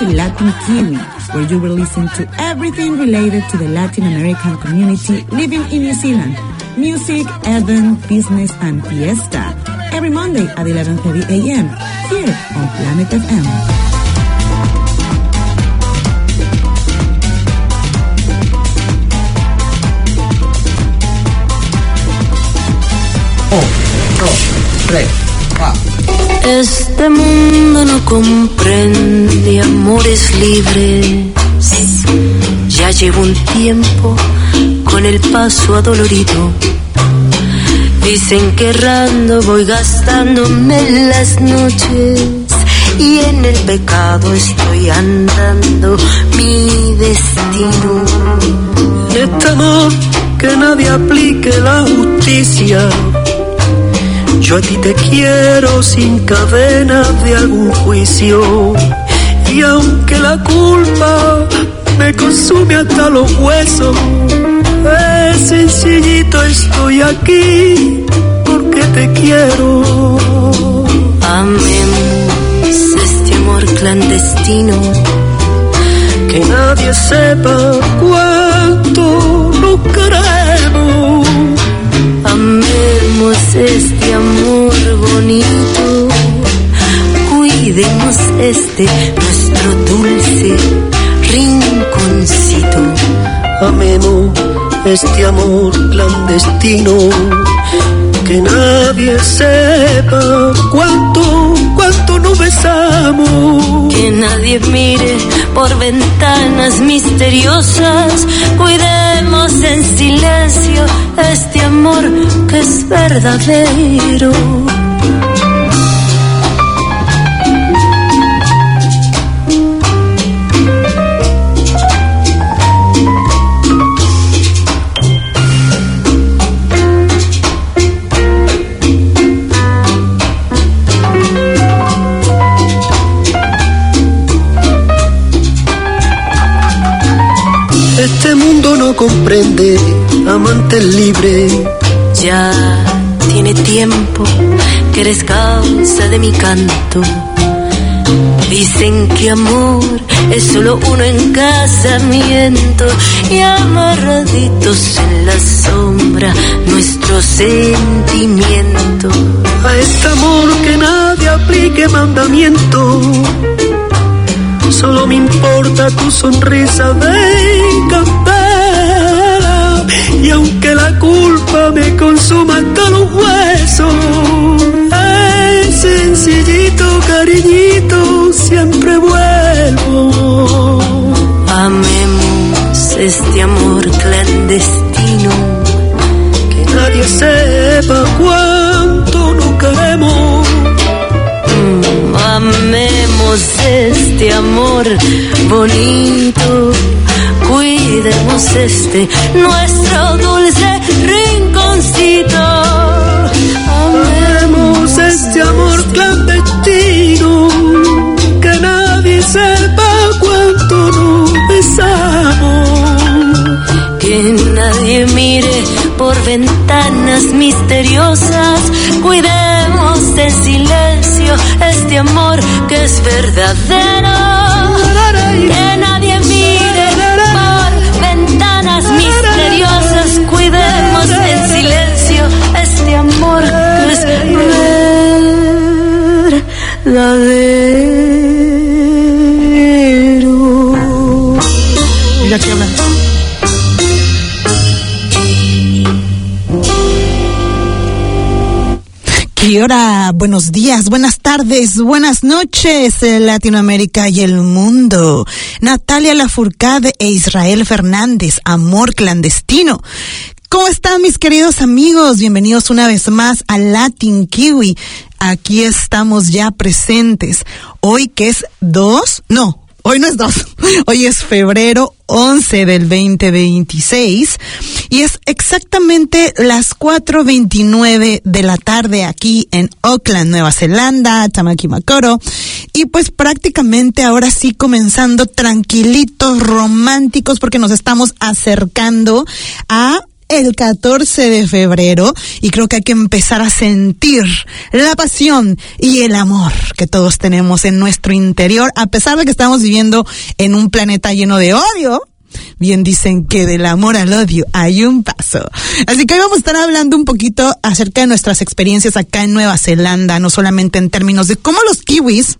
to Latin Kiwi, where you will listen to everything related to the Latin American community living in New Zealand. Music, event, business, and fiesta. Every Monday at 11:30 a.m. here on Planet FM. Este mundo no comprende amores libres. Ya llevo un tiempo con el paso adolorido. Dicen que errando voy gastándome las noches y en el pecado estoy andando mi destino. Este amor que nadie aplique la justicia. Yo a ti te quiero sin cadenas de algún juicio. Y aunque la culpa me consume hasta los huesos, sencillito estoy aquí porque te quiero. Amemos este amor clandestino, que nadie sepa cuánto nos queremos. Amemos este amor bonito, cuidemos este nuestro dulce rinconcito. Amemos este amor clandestino, que nadie sepa cuánto nos besamos. Que nadie mire por ventanas misteriosas, cuidemos en silencio este amor que es verdadero. Este mundo no comprende amantes libres. Ya tiene tiempo que eres causa de mi canto. Dicen que amor es solo uno en casamiento, y amarraditos en la sombra nuestro sentimiento. A este amor que nadie aplique mandamiento, solo me importa tu sonrisa de candela. Y aunque la culpa me consuma hasta los huesos, sencillito, cariñito, siempre vuelvo. Amemos este amor clandestino, que nadie sepa cuánto nos queremos. Amemos este amor bonito, cuidemos este nuestro dulce rinconcito. Amemos este amor clandestino, que nadie sepa cuánto nos besamos. Que nadie mire por ventanas misteriosas, cuidemos en silencio este amor que es verdadero. Que nadie mire por ventanas misteriosas, cuidemos en silencio este amor que es verdadero. Mira que hablan. Y ahora, buenos días, buenas tardes, buenas noches, Latinoamérica y el mundo. Natalia Lafourcade e Israel Fernández, Amor Clandestino. ¿Cómo están, mis queridos amigos? Bienvenidos una vez más a Latin Kiwi. Aquí estamos ya presentes. Hoy que es hoy no es 2, hoy es febrero 11 del 2026 y es exactamente las 4:29 de la tarde aquí en Auckland, Nueva Zelanda, Tamaki Makaurau, y pues prácticamente ahora sí comenzando tranquilitos, románticos, porque nos estamos acercando a el 14 de febrero y creo que hay que empezar a sentir la pasión y el amor que todos tenemos en nuestro interior, a pesar de que estamos viviendo en un planeta lleno de odio. Bien dicen que del amor al odio hay un paso. Así que hoy vamos a estar hablando un poquito acerca de nuestras experiencias acá en Nueva Zelanda, no solamente en términos de cómo los kiwis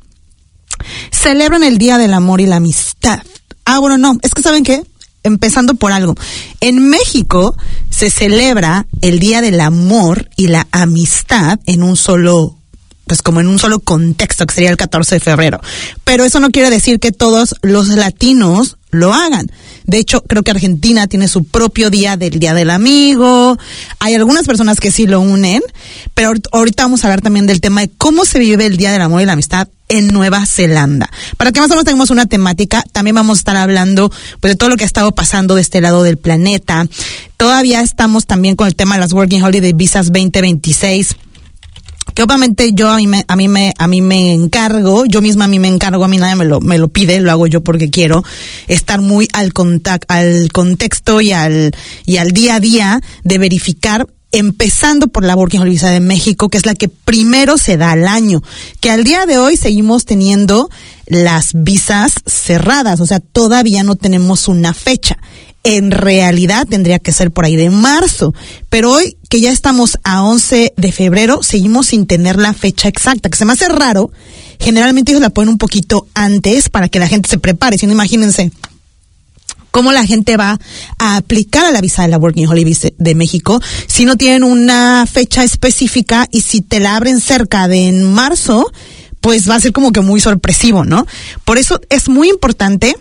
celebran el Día del Amor y la Amistad. Bueno, no, es que ¿saben qué? Empezando por algo. En México se celebra el Día del Amor y la Amistad en un solo, pues como en un solo contexto, que sería el 14 de febrero. Pero eso no quiere decir que todos los latinos lo hagan. De hecho, creo que Argentina tiene su propio día del Día del Amigo. Hay algunas personas que sí lo unen, pero ahorita vamos a hablar también del tema de cómo se vive el Día del Amor y la Amistad en Nueva Zelanda. Para que más o menos tengamos una temática, también vamos a estar hablando pues de todo lo que ha estado pasando de este lado del planeta. Todavía estamos también con el tema de las Working Holiday Visas 2026. Que obviamente yo a mí me encargo, yo misma a mí me encargo, a mí nadie me lo pide, lo hago yo porque quiero estar muy al contexto y al día a día de verificar, empezando por la Working Holiday Visa de México, que es la que primero se da al año, que al día de hoy seguimos teniendo las visas cerradas, o sea, todavía no tenemos una fecha. En realidad tendría que ser por ahí de marzo, pero hoy que ya estamos a 11 de febrero, seguimos sin tener la fecha exacta, que se me hace raro. Generalmente ellos la ponen un poquito antes para que la gente se prepare, si no, imagínense cómo la gente va a aplicar a la visa de la Working Holiday Visa de México si no tienen una fecha específica, y si te la abren cerca de en marzo, pues va a ser como que muy sorpresivo, ¿no? Por eso es muy importante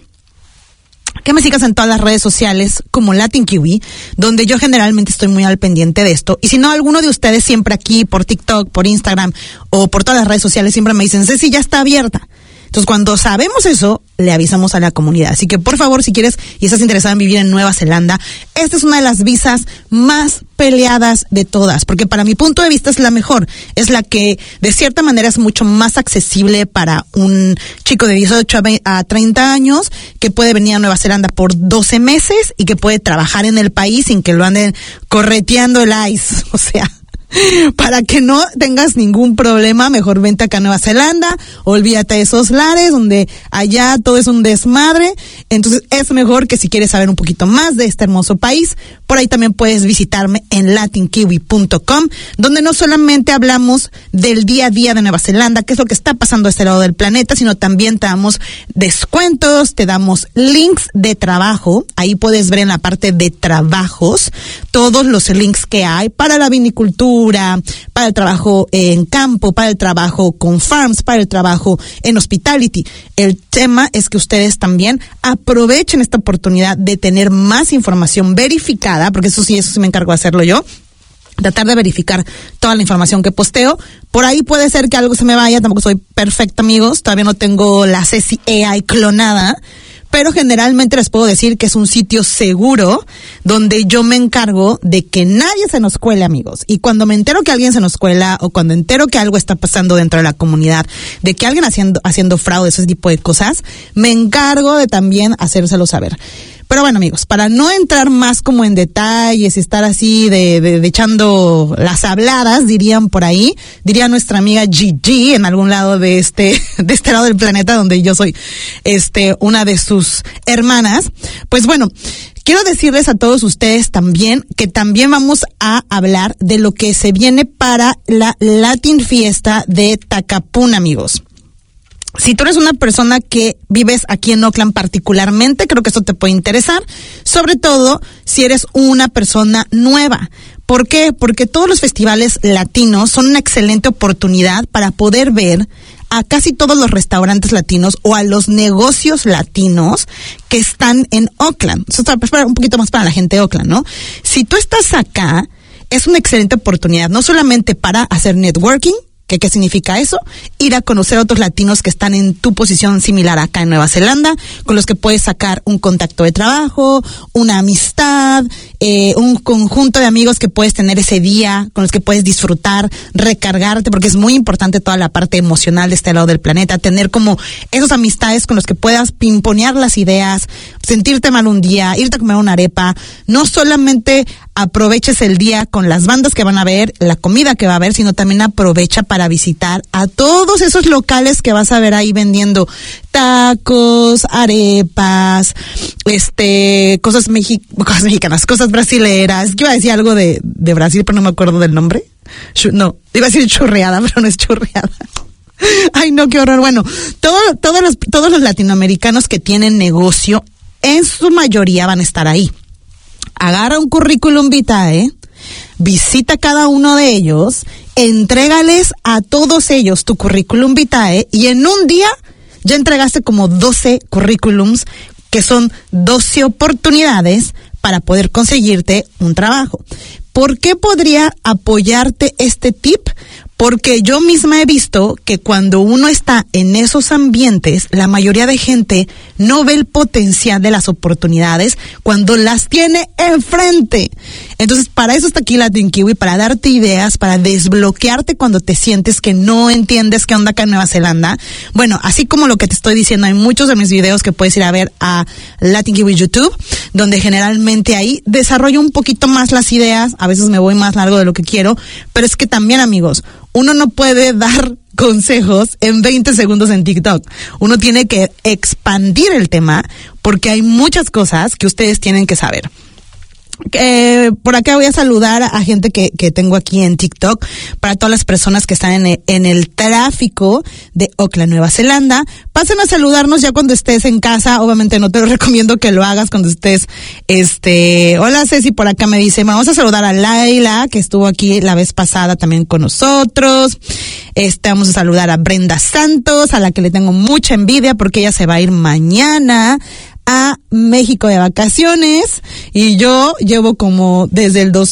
que me sigas en todas las redes sociales como Latin Kiwi, donde yo generalmente estoy muy al pendiente de esto. Y si no, alguno de ustedes siempre aquí por TikTok, por Instagram o por todas las redes sociales siempre me dicen, Ceci, ya está abierta. Entonces, cuando sabemos eso, le avisamos a la comunidad. Así que, por favor, si quieres y estás interesado en vivir en Nueva Zelanda, esta es una de las visas más peleadas de todas, porque para mi punto de vista es la mejor. Es la que, de cierta manera, es mucho más accesible para un chico de 18 a 30 años que puede venir a Nueva Zelanda por 12 meses y que puede trabajar en el país sin que lo anden correteando el ICE. O sea, para que no tengas ningún problema, mejor vente acá a Nueva Zelanda, olvídate de esos lares donde allá todo es un desmadre. Entonces es mejor que si quieres saber un poquito más de este hermoso país, por ahí también puedes visitarme en latinkiwi.com, donde no solamente hablamos del día a día de Nueva Zelanda, que es lo que está pasando a este lado del planeta, sino también te damos descuentos, te damos links de trabajo. Ahí puedes ver en la parte de trabajos todos los links que hay para la vinicultura, para el trabajo en campo, para el trabajo con farms, para el trabajo en hospitality. El tema es que ustedes también aprovechen esta oportunidad de tener más información verificada, porque eso sí me encargo de hacerlo yo. Tratar de verificar toda la información que posteo. Por ahí puede ser que algo se me vaya, tampoco soy perfecta, amigos. Todavía no tengo la Ceci AI clonada, pero generalmente les puedo decir que es un sitio seguro donde yo me encargo de que nadie se nos cuele, amigos. Y cuando me entero que alguien se nos cuela, o cuando entero que algo está pasando dentro de la comunidad, de que alguien haciendo fraude, ese tipo de cosas, me encargo de también hacérselo saber. Pero bueno, amigos, para no entrar más como en detalles y estar así de echando las habladas, dirían por ahí, diría nuestra amiga Gigi en algún lado de este lado del planeta, donde yo soy una de sus hermanas. Pues bueno, quiero decirles a todos ustedes también que también vamos a hablar de lo que se viene para la Latin Fiesta de Takapuna, amigos. Si tú eres una persona que vives aquí en Oakland particularmente, creo que esto te puede interesar, sobre todo si eres una persona nueva. ¿Por qué? Porque todos los festivales latinos son una excelente oportunidad para poder ver a casi todos los restaurantes latinos o a los negocios latinos que están en Oakland. Eso está un poquito más para la gente de Oakland, ¿no? Si tú estás acá, es una excelente oportunidad, no solamente para hacer networking. ¿Qué significa eso? Ir a conocer a otros latinos que están en tu posición similar acá en Nueva Zelanda, con los que puedes sacar un contacto de trabajo, una amistad, un conjunto de amigos que puedes tener ese día, con los que puedes disfrutar, recargarte, porque es muy importante toda la parte emocional de este lado del planeta, tener como esas amistades con los que puedas pimponear las ideas, sentirte mal un día, irte a comer una arepa, no solamente aproveches el día con las bandas que van a ver, la comida que va a haber, sino también aprovecha para visitar a todos esos locales que vas a ver ahí vendiendo tacos, arepas, cosas mexicanas, cosas brasileras. Yo iba a decir algo de Brasil, pero no me acuerdo del nombre. No, iba a decir churreada, pero no es churreada. Ay, no, qué horror. Bueno, todos los latinoamericanos que tienen negocio, en su mayoría van a estar ahí. Agarra un currículum vitae, visita cada uno de ellos, entrégales a todos ellos tu currículum vitae y en un día ya entregaste como 12 currículums, que son 12 oportunidades para poder conseguirte un trabajo. ¿Por qué podría apoyarte este tip? Porque yo misma he visto que cuando uno está en esos ambientes, la mayoría de gente no ve el potencial de las oportunidades cuando las tiene enfrente. Entonces, para eso está aquí Latin Kiwi, para darte ideas, para desbloquearte cuando te sientes que no entiendes qué onda acá en Nueva Zelanda. Bueno, así como lo que te estoy diciendo, hay muchos de mis videos que puedes ir a ver a Latin Kiwi YouTube, donde generalmente ahí desarrollo un poquito más las ideas. A veces me voy más largo de lo que quiero, pero es que también, amigos, uno no puede dar consejos en 20 segundos en TikTok. Uno tiene que expandir el tema porque hay muchas cosas que ustedes tienen que saber. Por acá voy a saludar a gente que tengo aquí en TikTok, para todas las personas que están en el tráfico de Auckland, Nueva Zelanda. Pasen a saludarnos ya cuando estés en casa. Obviamente no te lo recomiendo que lo hagas cuando estés, hola Ceci, por acá me dice, vamos a saludar a Laila, que estuvo aquí la vez pasada también con nosotros. Vamos a saludar a Brenda Santos, a la que le tengo mucha envidia porque ella se va a ir mañana a México de vacaciones y yo llevo como desde el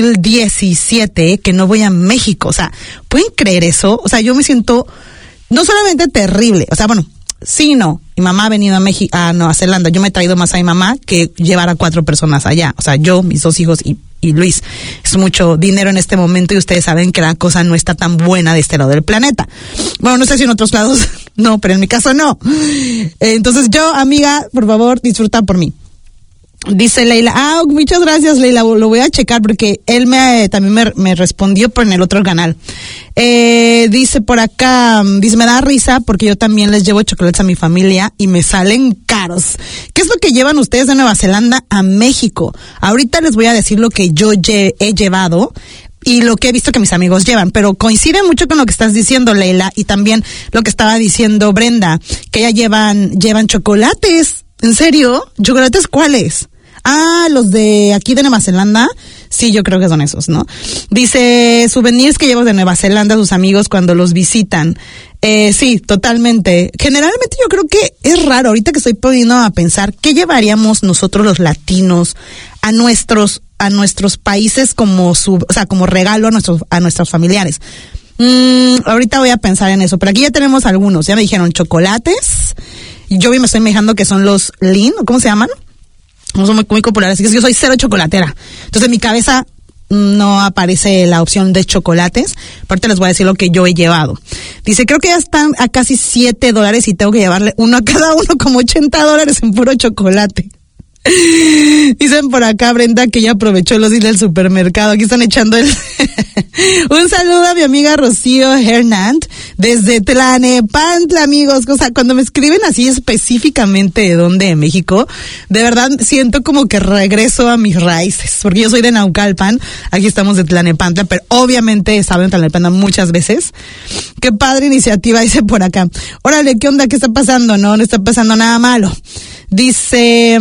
2017 que no voy a México. O sea, ¿pueden creer eso? O sea, yo me siento no solamente terrible, o sea, bueno, sí, no, mi mamá ha venido a Nueva Zelanda, yo me he traído más a mi mamá que llevar a 4 personas allá, o sea, yo, mis 2 hijos y Luis. Es mucho dinero en este momento y ustedes saben que la cosa no está tan buena de este lado del planeta. Bueno, no sé si en otros lados no, pero en mi caso no. Entonces yo, amiga, por favor, disfruta por mí. Dice Leila, muchas gracias Leila, lo voy a checar porque él también me respondió por en el otro canal. Dice por acá, me da risa porque yo también les llevo chocolates a mi familia y me salen caros. ¿Qué es lo que llevan ustedes de Nueva Zelanda a México? Ahorita les voy a decir lo que yo he llevado y lo que he visto que mis amigos llevan, pero coincide mucho con lo que estás diciendo, Leila, y también lo que estaba diciendo Brenda, que ya llevan chocolates. ¿En serio? ¿Chocolates cuáles? Los de aquí de Nueva Zelanda. Sí, yo creo que son esos, ¿no? Dice, souvenirs que llevo de Nueva Zelanda a sus amigos cuando los visitan. Sí, totalmente. Generalmente yo creo que es raro, ahorita que estoy poniendo a pensar, ¿qué llevaríamos nosotros los latinos a nuestros países como como regalo a nuestros familiares? Ahorita voy a pensar en eso, pero aquí ya tenemos algunos. Ya me dijeron chocolates. Yo me estoy imaginando que son los Lean, ¿cómo se llaman? No son muy populares, así que yo soy cero chocolatera. Entonces en mi cabeza no aparece la opción de chocolates. Aparte les voy a decir lo que yo he llevado. Dice, creo que ya están a casi $7 y tengo que llevarle uno a cada uno, como $80 en puro chocolate. Dicen por acá, Brenda, que ya aprovechó los días del supermercado. Aquí están echando un saludo a mi amiga Rocío Hernand desde Tlanepantla, amigos. O sea, cuando me escriben así específicamente de dónde de México, de verdad siento como que regreso a mis raíces, porque yo soy de Naucalpan, aquí estamos de Tlanepantla, pero obviamente he estado en Tlanepantla muchas veces. Qué padre iniciativa, dice por acá. Órale, ¿qué onda? ¿Qué está pasando? No está pasando nada malo. Dice,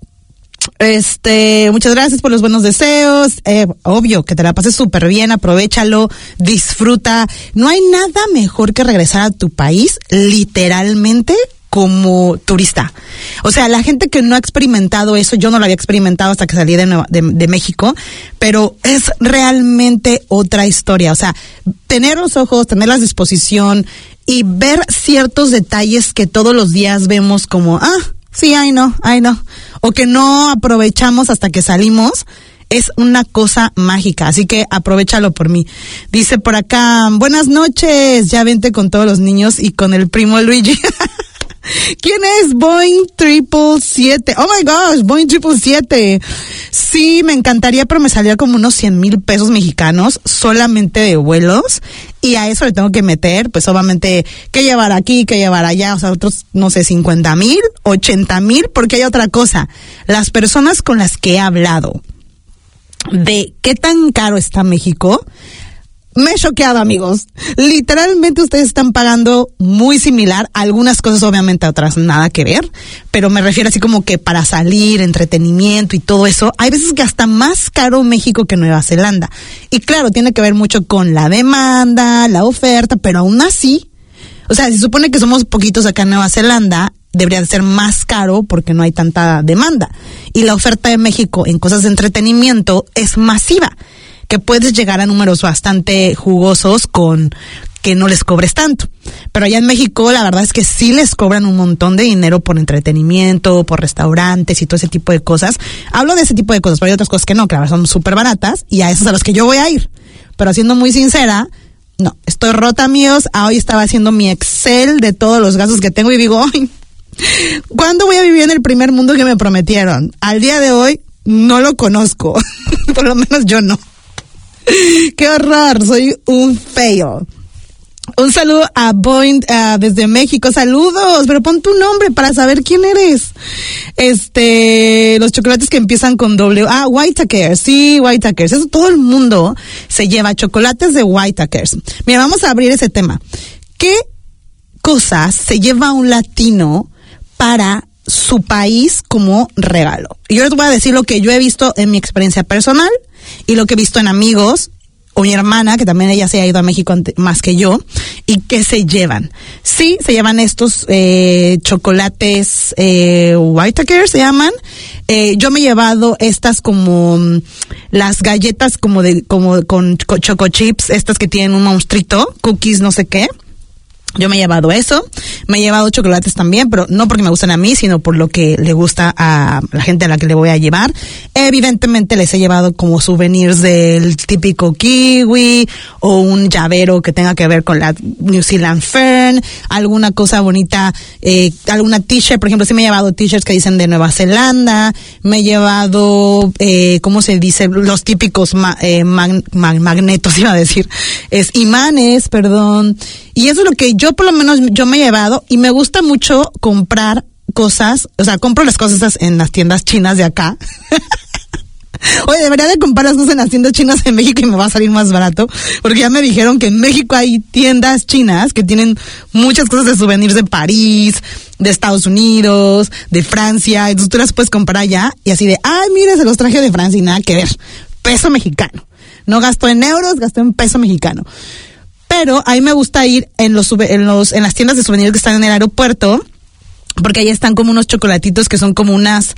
muchas gracias por los buenos deseos. Obvio, que te la pases súper bien, aprovéchalo, disfruta. No hay nada mejor que regresar a tu país, literalmente, como turista. O sea, la gente que no ha experimentado eso, yo no lo había experimentado hasta que salí de México, pero es realmente otra historia. O sea, tener los ojos, tener la disposición y ver ciertos detalles que todos los días vemos como, sí, ay no, o que no aprovechamos hasta que salimos, es una cosa mágica, así que aprovéchalo por mí. Dice por acá, buenas noches, ya vente con todos los niños y con el primo Luigi. ¿Quién es Boeing 777? Oh my gosh, Boeing 777. Sí, me encantaría, pero me salía como unos 100,000 pesos mexicanos solamente de vuelos. Y a eso le tengo que meter, pues obviamente, que llevar aquí, que llevar allá, o sea, otros, no sé, 50,000, 80,000, porque hay otra cosa. Las personas con las que he hablado de qué tan caro está México, me he choqueado, amigos. Literalmente ustedes están pagando muy similar, algunas cosas obviamente, otras nada que ver, pero me refiero así como que para salir, entretenimiento y todo eso, hay veces que hasta más caro México que Nueva Zelanda. Y claro, tiene que ver mucho con la demanda, la oferta, pero aún así, o sea, se supone que somos poquitos acá en Nueva Zelanda, debería de ser más caro porque no hay tanta demanda. Y la oferta de México en cosas de entretenimiento es masiva, que puedes llegar a números bastante jugosos con que no les cobres tanto. Pero allá en México la verdad es que sí les cobran un montón de dinero por entretenimiento, por restaurantes y todo ese tipo de cosas. Hablo de ese tipo de cosas, pero hay otras cosas que no, que la verdad son súper baratas y a esas a los que yo voy a ir. Pero siendo muy sincera, no, estoy rota, amigos. Hoy estaba haciendo mi Excel de todos los gastos que tengo y digo, ay, ¿cuándo voy a vivir en el primer mundo que me prometieron? Al día de hoy no lo conozco, por lo menos yo no. ¡Qué horror! Soy un fail. Un saludo a Boeing desde México. ¡Saludos! Pero pon tu nombre para saber quién eres. Los chocolates que empiezan con W. Whitetakers. Sí, Whitetakers. Eso todo el mundo se lleva chocolates de Whitetakers. Mira, vamos a abrir ese tema. ¿Qué cosas se lleva un latino para su país como regalo? Y yo les voy a decir lo que yo he visto en mi experiencia personal y lo que he visto en amigos o mi hermana, que también ella se ha ido a México más que yo, y que se llevan. Sí, se llevan estos chocolates Whitetakers, se llaman. Yo me he llevado estas como las galletas como con choco chips, estas que tienen un monstruito, cookies no sé qué. Yo me he llevado eso, me he llevado chocolates también, pero no porque me gustan a mí, sino por lo que le gusta a la gente a la que le voy a llevar. Evidentemente les he llevado como souvenirs del típico kiwi, o un llavero que tenga que ver con la New Zealand Fern, alguna cosa bonita, alguna t-shirt, por ejemplo, sí me he llevado t-shirts que dicen de Nueva Zelanda, me he llevado, ¿cómo se dice? Los típicos magnetos, iba a decir, imanes, perdón. Y eso es lo que yo por lo menos yo me he llevado, y me gusta mucho comprar cosas, o sea, compro las cosas en las tiendas chinas de acá. Oye, debería de comprar las cosas en las tiendas chinas de México y me va a salir más barato, porque ya me dijeron que en México hay tiendas chinas que tienen muchas cosas de souvenirs de París, de Estados Unidos, de Francia, entonces tú las puedes comprar allá y así de, ay, mira, se los traje de Francia y nada que ver, peso mexicano. No gasto en euros, gasto en peso mexicano. Pero a mí me gusta ir en las tiendas de souvenirs que están en el aeropuerto, porque ahí están como unos chocolatitos que son como unas,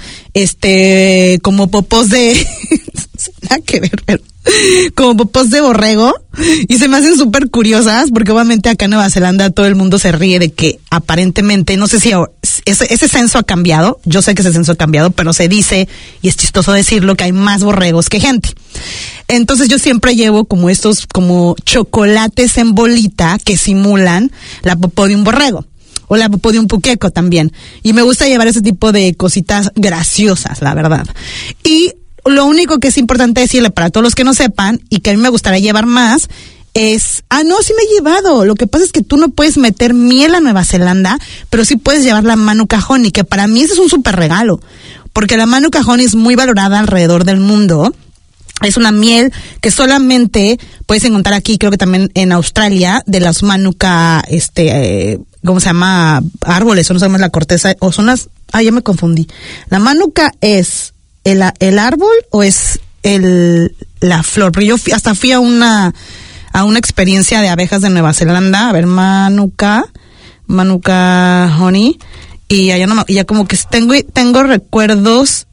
como popos de, nada que ver, pero como popos de borrego, y se me hacen súper curiosas, porque obviamente acá en Nueva Zelanda todo el mundo se ríe de que aparentemente, no sé si ese censo ha cambiado, yo sé que ese censo ha cambiado, pero se dice, y es chistoso decirlo, que hay más borregos que gente. Entonces yo siempre llevo como estos, como chocolates en bolita que simulan la popó de un borrego. O la popó de un puqueco también. Y me gusta llevar ese tipo de cositas graciosas, la verdad. Y lo único que es importante decirle para todos los que no sepan, y que a mí me gustaría llevar más, es, no, sí me he llevado. Lo que pasa es que tú no puedes meter miel a Nueva Zelanda, pero sí puedes llevar la Manuka Honey, que para mí ese es un súper regalo. Porque la Manuka Honey es muy valorada alrededor del mundo. Es una miel que solamente puedes encontrar aquí, creo que también en Australia, de las Manuka, ¿cómo se llama? Árboles, o no sabemos la corteza, o son las, ya me confundí. ¿La Manuka es el árbol o es la flor? Porque yo fui a una experiencia de abejas de Nueva Zelanda, a ver, Manuka Honey, y ya como que tengo recuerdos,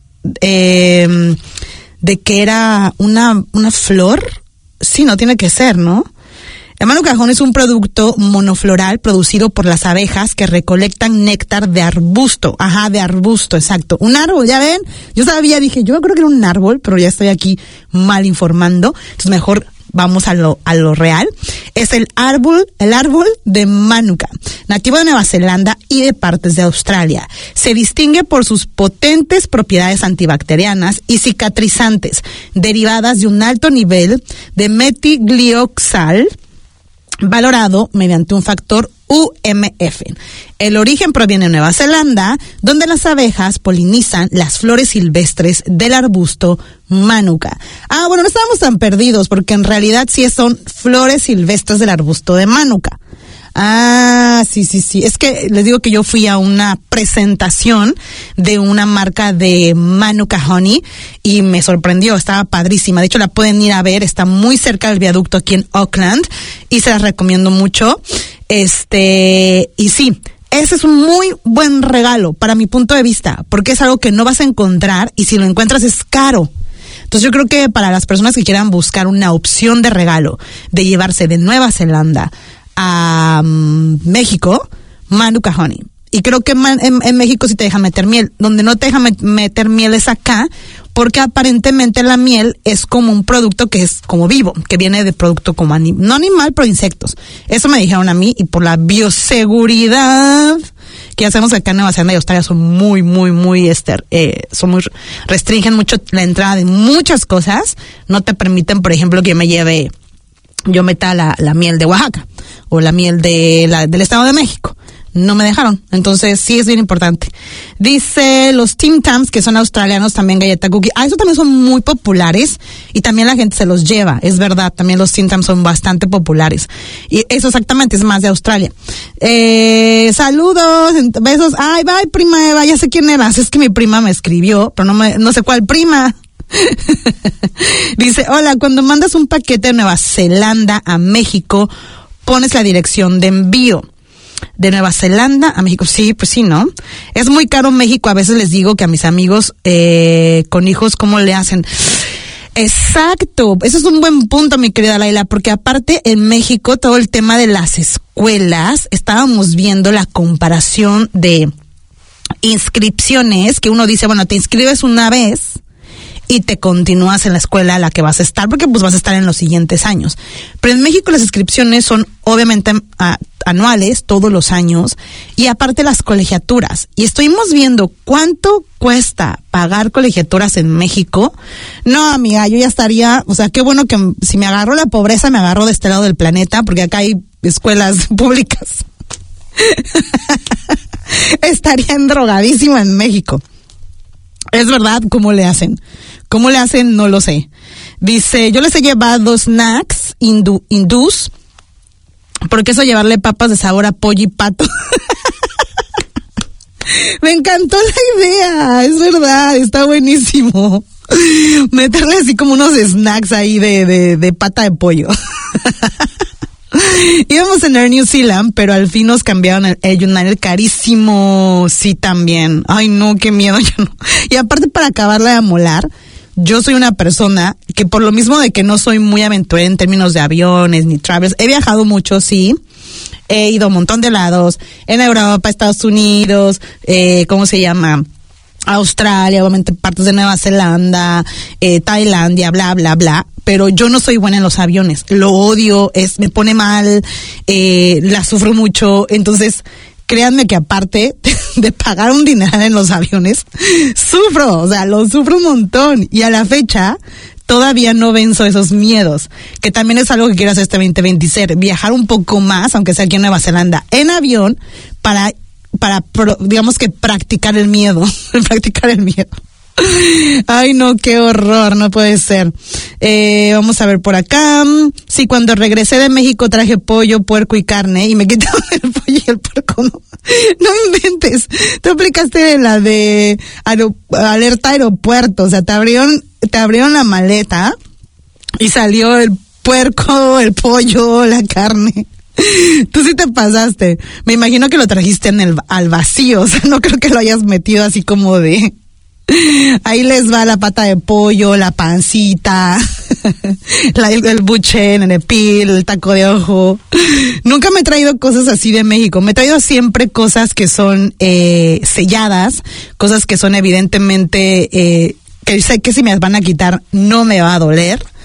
de que era una flor. Sí, no tiene que ser, ¿no? El Manuka Honey es un producto monofloral producido por las abejas que recolectan néctar de arbusto. Ajá, de arbusto, exacto. Un árbol, ¿ya ven? Yo creo que era un árbol, pero ya estoy aquí mal informando. Entonces mejor vamos a lo real, es el árbol de Manuka, nativo de Nueva Zelanda y de partes de Australia. Se distingue por sus potentes propiedades antibacterianas y cicatrizantes, derivadas de un alto nivel de metiglioxal, valorado mediante un factor UMF. El origen proviene de Nueva Zelanda, donde las abejas polinizan las flores silvestres del arbusto Manuka. Bueno, no estábamos tan perdidos, porque en realidad sí son flores silvestres del arbusto de Manuka. Sí. Es que les digo que yo fui a una presentación de una marca de Manuka Honey y me sorprendió, estaba padrísima. De hecho, la pueden ir a ver, está muy cerca del viaducto aquí en Auckland y se las recomiendo mucho. Y sí, ese es un muy buen regalo para mi punto de vista, porque es algo que no vas a encontrar y si lo encuentras es caro. Entonces yo creo que para las personas que quieran buscar una opción de regalo, de llevarse de Nueva Zelanda a México, Manuka Honey. Y creo que en México sí te dejan meter miel. Donde no te dejan meter miel es acá, porque aparentemente la miel es como un producto que es como vivo, que viene de producto como no animal, pero insectos. Eso me dijeron a mí, y por la bioseguridad que hacemos acá en Nueva Zelanda y Australia son muy restringen mucho la entrada de muchas cosas. No te permiten, por ejemplo, que yo meta la miel de Oaxaca o la miel del Estado de México. No me dejaron. Entonces sí es bien importante. Dice los Tim Tams, que son australianos, también galleta cookie. Eso también son muy populares y también la gente se los lleva. Es verdad, también los Tim Tams son bastante populares. Y eso exactamente es más de Australia. Saludos, besos. Ay, bye, prima Eva, ya sé quién eras. Es que mi prima me escribió, pero no sé cuál prima. Dice, hola, cuando mandas un paquete de Nueva Zelanda a México, pones la dirección de envío. De Nueva Zelanda a México, sí, pues sí, ¿no? Es muy caro México, a veces les digo que a mis amigos con hijos, ¿cómo le hacen? Exacto, eso es un buen punto, mi querida Laila, porque aparte en México todo el tema de las escuelas, estábamos viendo la comparación de inscripciones, que uno dice, bueno, te inscribes una vez y te continúas en la escuela a la que vas a estar, porque pues vas a estar en los siguientes años. Pero en México las inscripciones son obviamente anuales, todos los años, y aparte las colegiaturas. Y estuvimos viendo cuánto cuesta pagar colegiaturas en México. No, amiga, yo ya estaría, o sea, qué bueno que si me agarró la pobreza, me agarró de este lado del planeta, porque acá hay escuelas públicas. Estaría endrogadísima en México. Es verdad, ¿cómo le hacen? ¿Cómo le hacen? No lo sé. Dice, yo les he llevado snacks hindús, porque eso llevarle papas de sabor a pollo y pato. Me encantó la idea, es verdad, está buenísimo. Meterle así como unos snacks ahí de pata de pollo. Íbamos en Air New Zealand, pero al fin nos cambiaron el United carísimo. Sí, también. Ay, no, qué miedo, ya no. Y aparte, para acabarla de amolar, yo soy una persona que por lo mismo de que no soy muy aventurera en términos de aviones ni travels, he viajado mucho, sí. He ido a un montón de lados, en Europa, Estados Unidos, ¿cómo se llama? Australia, obviamente partes de Nueva Zelanda, Tailandia, bla, bla, bla. Pero yo no soy buena en los aviones, lo odio, me pone mal, la sufro mucho. Entonces, créanme que aparte de pagar un dineral en los aviones, lo sufro un montón. Y a la fecha, todavía no venzo esos miedos, que también es algo que quiero hacer este 2026, viajar un poco más, aunque sea aquí en Nueva Zelanda, en avión, para digamos que practicar el miedo. Ay, no, qué horror, no puede ser. Vamos a ver por acá. Sí, cuando regresé de México traje pollo, puerco y carne y me quitaron el pollo y el puerco. No inventes. Tú aplicaste la de alerta aeropuerto, o sea, te abrieron la maleta y salió el puerco, el pollo, la carne. Tú sí te pasaste. Me imagino que lo trajiste al vacío, o sea, no creo que lo hayas metido así como de... Ahí les va la pata de pollo, la pancita, el buchen, el pil, el taco de ojo. Nunca me he traído cosas así de México. Me he traído siempre cosas que son selladas, cosas que son evidentemente que sé que si me las van a quitar no me va a doler.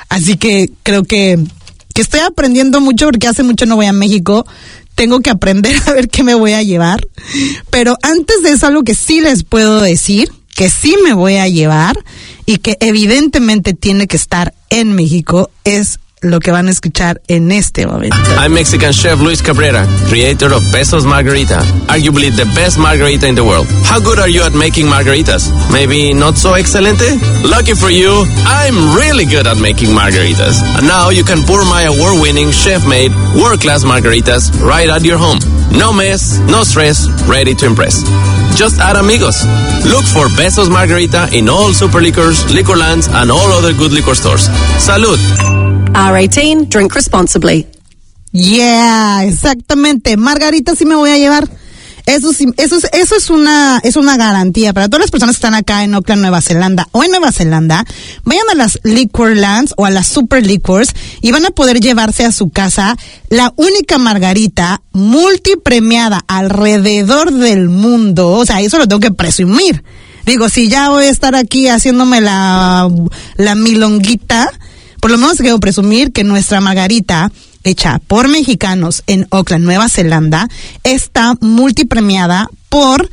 Así que creo que estoy aprendiendo mucho porque hace mucho no voy a México. Tengo que aprender a ver qué me voy a llevar. Pero antes de eso, algo que sí les puedo decir, que sí me voy a llevar y que evidentemente tiene que estar en México, es lo que van a escuchar en este momento. I'm Mexican chef Luis Cabrera, creator of Besos Margarita, arguably the best margarita in the world. How good are you at making margaritas? Maybe not so excelente? Lucky for you, I'm really good at making margaritas. And now you can pour my award-winning chef-made world-class margaritas right at your home. No mess, no stress, ready to impress. Just add amigos. Look for Besos Margarita in all Super Liquors, Liquorlands, and all other good liquor stores. Salud. R18, drink responsibly. Yeah, exactamente. Margarita sí me voy a llevar. Eso es una garantía para todas las personas que están acá en Auckland, Nueva Zelanda o en Nueva Zelanda. Vayan a las Liquorlands o a las Super Liquors y van a poder llevarse a su casa la única margarita multipremiada alrededor del mundo. O sea, eso lo tengo que presumir. Digo, si ya voy a estar aquí haciéndome la milonguita, por lo menos quiero presumir que nuestra margarita, hecha por mexicanos en Auckland, Nueva Zelanda, está multipremiada por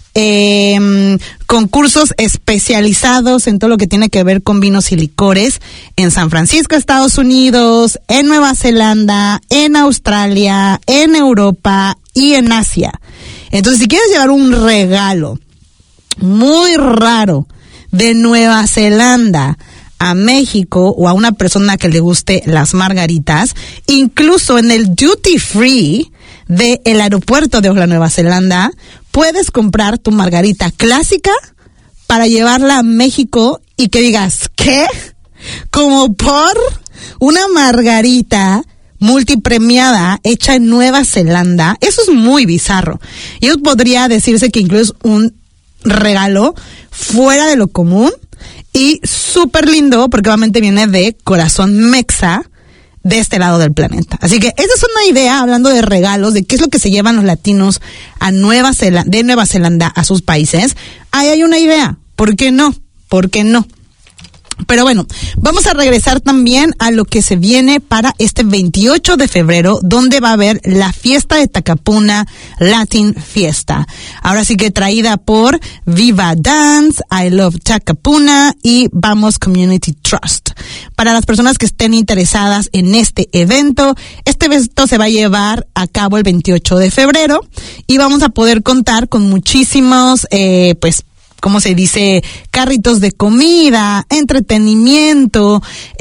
concursos especializados en todo lo que tiene que ver con vinos y licores en San Francisco, Estados Unidos, en Nueva Zelanda, en Australia, en Europa y en Asia. Entonces, si quieres llevar un regalo muy raro de Nueva Zelanda a México o a una persona que le guste las margaritas, incluso en el duty free del aeropuerto de Auckland, Nueva Zelanda, puedes comprar tu margarita clásica para llevarla a México y que digas, ¿qué? Como por una margarita multipremiada hecha en Nueva Zelanda. Eso es muy bizarro. Y podría decirse que incluso es un regalo fuera de lo común y súper lindo porque obviamente viene de corazón mexa de este lado del planeta. Así que esa es una idea, hablando de regalos, de qué es lo que se llevan los latinos a de Nueva Zelanda a sus países. Ahí hay una idea. ¿Por qué no? ¿Por qué no? Pero bueno, vamos a regresar también a lo que se viene para este 28 de febrero, donde va a haber la fiesta de Takapuna Latin Fiesta. Ahora sí que traída por Viva Dance, I Love Takapuna y Vamos Community Trust. Para las personas que estén interesadas en este evento se va a llevar a cabo el 28 de febrero y vamos a poder contar con muchísimos, ¿cómo se dice? Carritos de comida, entretenimiento,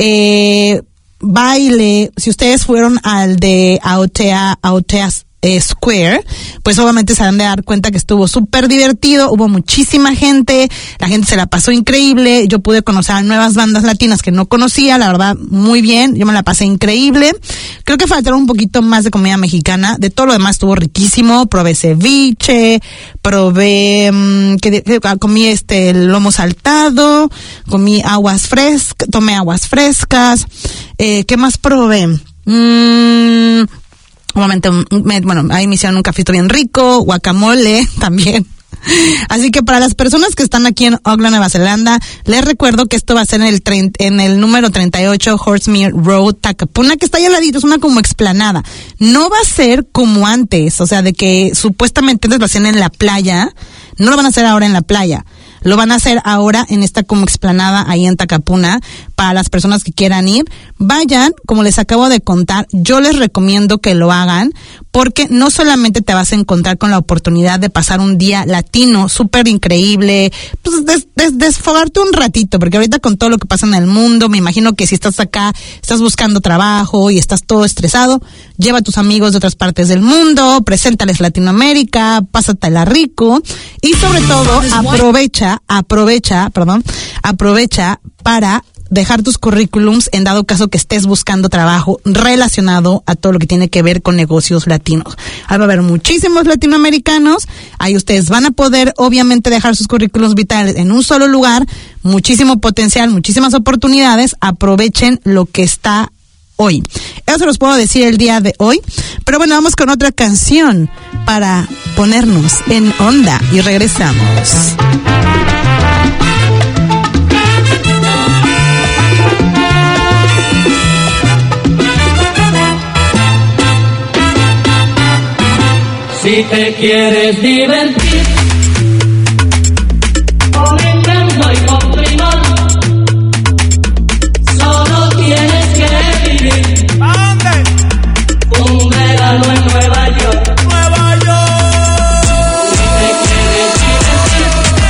baile. Si ustedes fueron al de Aotea Square, pues obviamente se van a dar cuenta que estuvo súper divertido, hubo muchísima gente, la gente se la pasó increíble, yo pude conocer a nuevas bandas latinas que no conocía, la verdad, muy bien, yo me la pasé increíble. Creo que faltaron un poquito más de comida mexicana, de todo lo demás estuvo riquísimo, probé ceviche, comí el lomo saltado, tomé aguas frescas, ¿qué más probé? Obviamente, ahí me hicieron un cafito bien rico, guacamole también. Así que para las personas que están aquí en Auckland, Nueva Zelanda, les recuerdo que esto va a ser en el número 38 Horsemeer Road, Takapuna, que está ahí al ladito, es una como explanada. No va a ser como antes, o sea, de que supuestamente antes lo hacían en la playa, no lo van a hacer ahora en la playa. Lo van a hacer ahora en esta como explanada ahí en Takapuna. Para las personas que quieran ir, vayan, como les acabo de contar, yo les recomiendo que lo hagan porque no solamente te vas a encontrar con la oportunidad de pasar un día latino súper increíble, pues desfogarte un ratito, porque ahorita con todo lo que pasa en el mundo, me imagino que si estás acá, estás buscando trabajo y estás todo estresado, lleva a tus amigos de otras partes del mundo, preséntales Latinoamérica, pásatela rico y sobre todo aprovecha para dejar tus currículums en dado caso que estés buscando trabajo relacionado a todo lo que tiene que ver con negocios latinos. Ahí va a haber muchísimos latinoamericanos, ahí ustedes van a poder obviamente dejar sus currículums vitales en un solo lugar, muchísimo potencial, muchísimas oportunidades, aprovechen lo que está hoy. Eso se los puedo decir el día de hoy, pero bueno, vamos con otra canción para ponernos en onda y regresamos. Si te quieres divertir con Encanto y con Primor, solo tienes que vivir. ¿A dónde? Un verano en Nueva York. Nueva York. Si te quieres divertir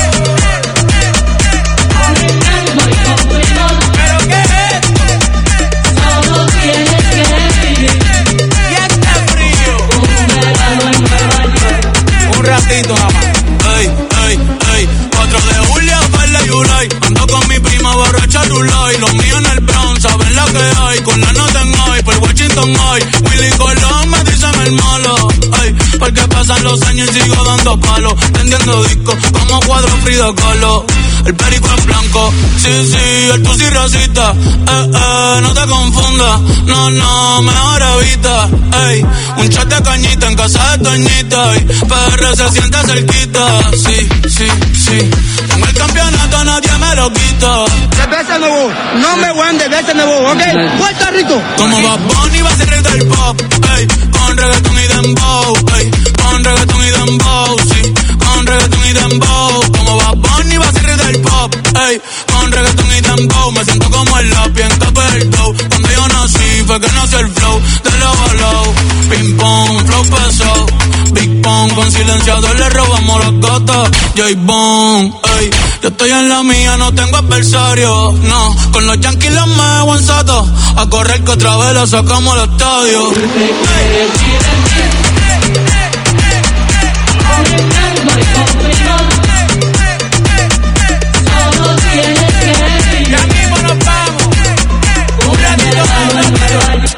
con Encanto y con Primor, ¿Pero qué es esto? solo tienes que vivir. Y este frío. Un verano en Nueva York. Un ratito nada más. Ey, ey, ey, 4 de julio, Verde Yulay. Ando con mi prima borracha Rulay. Los míos en el Bronx, saben lo que hay. Con la nota en hoy, por Washington hoy. Willy Colón me dicen el malo. Ey, porque pasan los años y sigo dando palos. Tendiendo discos como cuadro Frida Kahlo. El perico es blanco, sí, sí, el tusi racista. No te confundas, no, mejor evita. Ey, un shot de cañita en casa de Toñita. Y PR se siente cerquita, sí, sí, sí. Tengo el campeonato, nadie me lo quita. Cerveza nuevo, no me voy de cerveza nuevo, ¿ok? Puerto Rico. Como Bad Bunny va a ser rey del pop, ey, con reggaeton y dembow, ey, con reggaeton y dembow, sí, con reggaeton y dembow. Como Bad Bunny va a ser rey del pop, ey, con reggaeton y dembow. Me siento como el lápiz en capa del dough. Cuando yo nací fue que nació el flow de low a low. Ping pong, flow pesado, Big Pong con silenciador le robamos las gatas. J-Bone, ey, yo estoy en la mía, no tengo adversario, no. Con los Yankees los meo en sato, a correr que otra vez la sacamos al estadio. Si te quieres divertir con Encanto y con Primor, solo tienes que vivir. Ya mismo nos vamos. Un verano en Nueva York.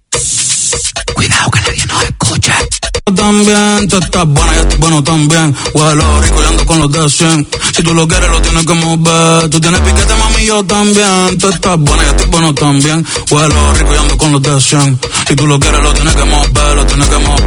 Cuidado que nadie nos escucha. También, tú estás buena, yo estoy bueno también. Huelo rico y ando con los de 100. Si tú lo quieres, lo tienes que mover. Tú tienes piquete, mami, yo también. Tú estás buena, yo estoy bueno también. Huelo rico y ando con los de 100. Si tú lo quieres, lo tienes que mover, lo tienes que mover.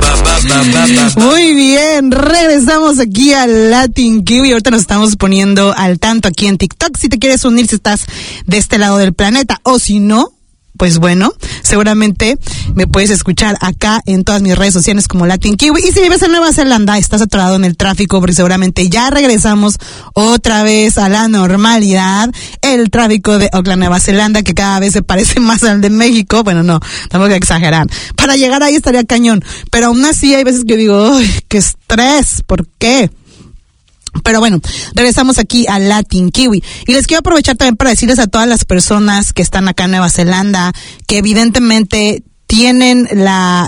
Muy bien, regresamos aquí a Latin Kiwi. Ahorita nos estamos poniendo al tanto aquí en TikTok. Si te quieres unir, si estás de este lado del planeta, o si no, pues bueno, seguramente me puedes escuchar acá en todas mis redes sociales como Latin Kiwi. Y si vives en Nueva Zelanda, estás atorado en el tráfico porque seguramente ya regresamos otra vez a la normalidad. El tráfico de Auckland, Nueva Zelanda, que cada vez se parece más al de México. Bueno, no, tampoco hay que exagerar. Para llegar ahí estaría cañón. Pero aún así hay veces que digo, ¡ay, qué estrés! ¿Por qué? Pero bueno, regresamos aquí a Latin Kiwi. Y les quiero aprovechar también para decirles a todas las personas que están acá en Nueva Zelanda, que evidentemente tienen la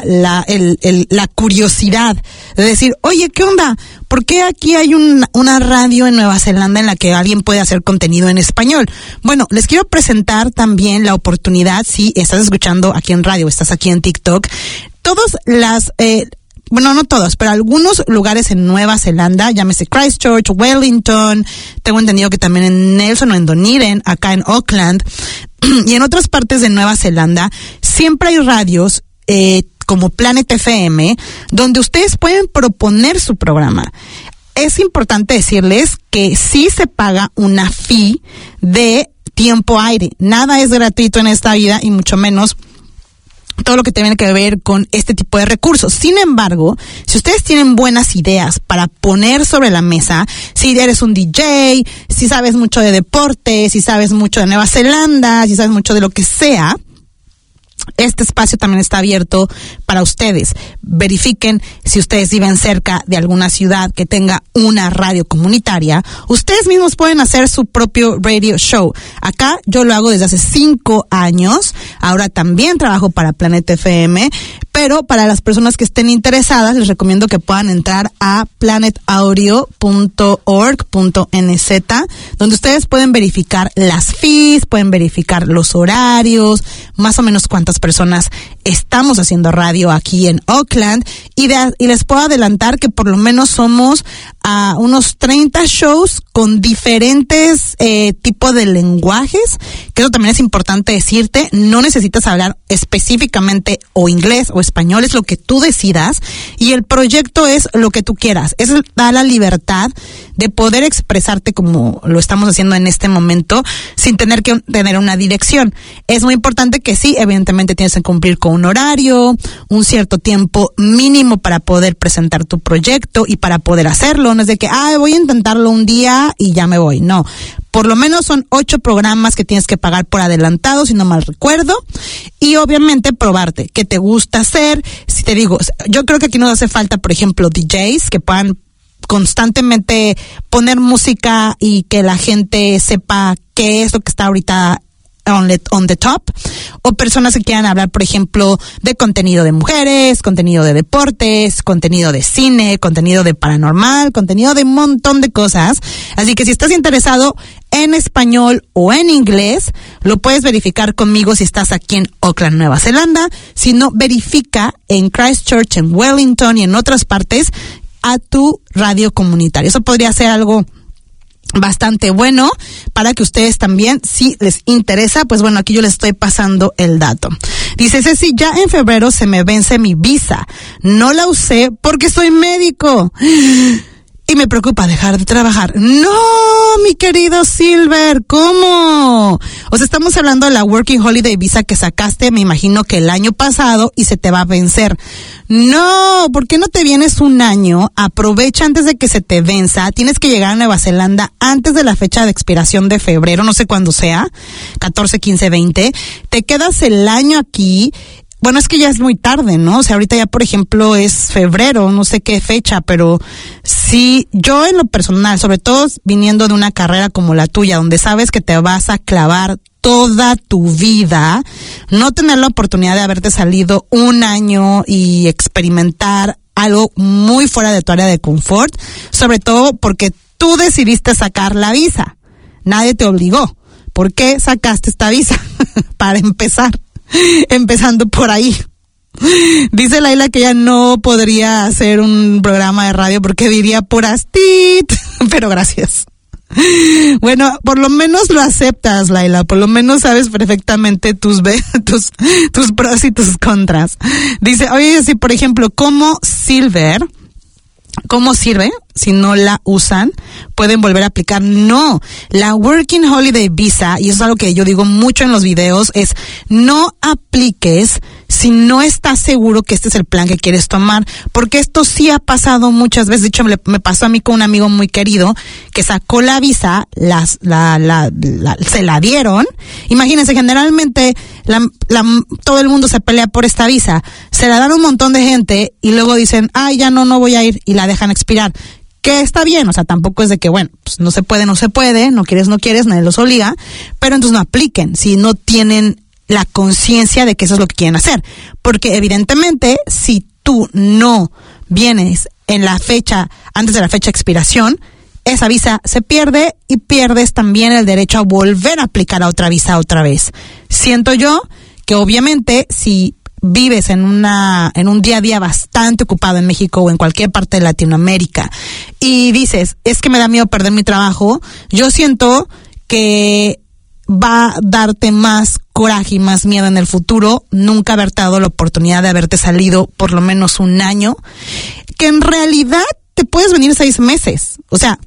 curiosidad de decir, oye, ¿qué onda? ¿Por qué aquí hay una radio en Nueva Zelanda en la que alguien puede hacer contenido en español? Bueno, les quiero presentar también la oportunidad, si estás escuchando aquí en radio, estás aquí en TikTok, todas las... bueno, no todos, pero algunos lugares en Nueva Zelanda, llámese Christchurch, Wellington, tengo entendido que también en Nelson o en Dunedin, acá en Auckland, y en otras partes de Nueva Zelanda, siempre hay radios como Planet FM, donde ustedes pueden proponer su programa. Es importante decirles que sí se paga una fee de tiempo aire. Nada es gratuito en esta vida y mucho menos todo lo que tiene que ver con este tipo de recursos. Sin embargo, si ustedes tienen buenas ideas para poner sobre la mesa, si eres un DJ, si sabes mucho de deporte, si sabes mucho de Nueva Zelanda, si sabes mucho de lo que sea, este espacio también está abierto para ustedes. Verifiquen si ustedes viven cerca de alguna ciudad que tenga una radio comunitaria. Ustedes mismos pueden hacer su propio radio show. Acá yo lo hago desde hace 5 años. Ahora también trabajo para Planet FM. Pero para las personas que estén interesadas, les recomiendo que puedan entrar a planetaudio.org.nz, donde ustedes pueden verificar las fees, pueden verificar los horarios, más o menos cuántas personas estamos haciendo radio aquí en Auckland, y les puedo adelantar que por lo menos somos a unos 30 shows con diferentes tipos de lenguajes, que eso también es importante decirte. No necesitas hablar específicamente o inglés o español, es lo que tú decidas, y el proyecto es lo que tú quieras. Eso da la libertad de poder expresarte como lo estamos haciendo en este momento sin tener que tener una dirección. Es muy importante que sí, evidentemente tienes que cumplir con un horario, un cierto tiempo mínimo para poder presentar tu proyecto y para poder hacerlo. No es de que, voy a intentarlo un día y ya me voy. No. Por lo menos son 8 programas que tienes que pagar por adelantado, si no mal recuerdo. Y obviamente probarte qué te gusta hacer. Si te digo, yo creo que aquí nos hace falta, por ejemplo, DJs que puedan constantemente poner música y que la gente sepa qué es lo que está ahorita on the top, o personas que quieran hablar, por ejemplo, de contenido de mujeres, contenido de deportes, contenido de cine, contenido de paranormal, contenido de un montón de cosas. Así que si estás interesado en español o en inglés, lo puedes verificar conmigo si estás aquí en Auckland, Nueva Zelanda. Si no, verifica en Christchurch, en Wellington y en otras partes a tu radio comunitaria. Eso podría ser algo bastante bueno para que ustedes también, si les interesa, pues bueno, aquí yo les estoy pasando el dato. Dice Ceci, ya en febrero se me vence mi visa. No la usé porque soy médico y me preocupa dejar de trabajar. No, mi querido Silver, ¿cómo? O sea, estamos hablando de la Working Holiday Visa que sacaste, me imagino que el año pasado, y se te va a vencer. No, ¿por qué no te vienes un año? Aprovecha antes de que se te venza. Tienes que llegar a Nueva Zelanda antes de la fecha de expiración de febrero, no sé cuándo sea, 14, 15, 20. Te quedas el año aquí. Bueno, es que ya es muy tarde, ¿no? O sea, ahorita ya, por ejemplo, es febrero, no sé qué fecha, pero sí, yo en lo personal, sobre todo viniendo de una carrera como la tuya, donde sabes que te vas a clavar toda tu vida, no tener la oportunidad de haberte salido un año y experimentar algo muy fuera de tu área de confort, sobre todo porque tú decidiste sacar la visa. Nadie te obligó. ¿Por qué sacaste esta visa? Para empezar. Empezando por ahí. Dice Laila que ella no podría hacer un programa de radio porque diría puras tit, pero gracias. Bueno, por lo menos lo aceptas, Laila, por lo menos sabes perfectamente tus pros y tus contras. Dice, oye, si por ejemplo, ¿cómo sirve si no la usan? ¿Pueden volver a aplicar? No, la Working Holiday Visa, y eso es algo que yo digo mucho en los videos, es no apliques si no estás seguro que este es el plan que quieres tomar, porque esto sí ha pasado muchas veces. De hecho, me pasó a mí con un amigo muy querido que sacó la visa, se la dieron. Imagínense, generalmente todo el mundo se pelea por esta visa, se la dan un montón de gente y luego dicen, ya no voy a ir, y la dejan expirar. Que está bien, o sea, tampoco es de que, bueno, pues no se puede, no quieres, nadie los obliga, pero entonces no apliquen si no tienen la conciencia de que eso es lo que quieren hacer. Porque evidentemente, si tú no vienes en la fecha, antes de la fecha de expiración, esa visa se pierde y pierdes también el derecho a volver a aplicar a otra visa otra vez. Siento yo que obviamente si vives en un día a día bastante ocupado en México o en cualquier parte de Latinoamérica y dices, es que me da miedo perder mi trabajo, yo siento que va a darte más coraje y más miedo en el futuro nunca haberte dado la oportunidad de haberte salido por lo menos un año, que en realidad te puedes venir 6 meses. O sea,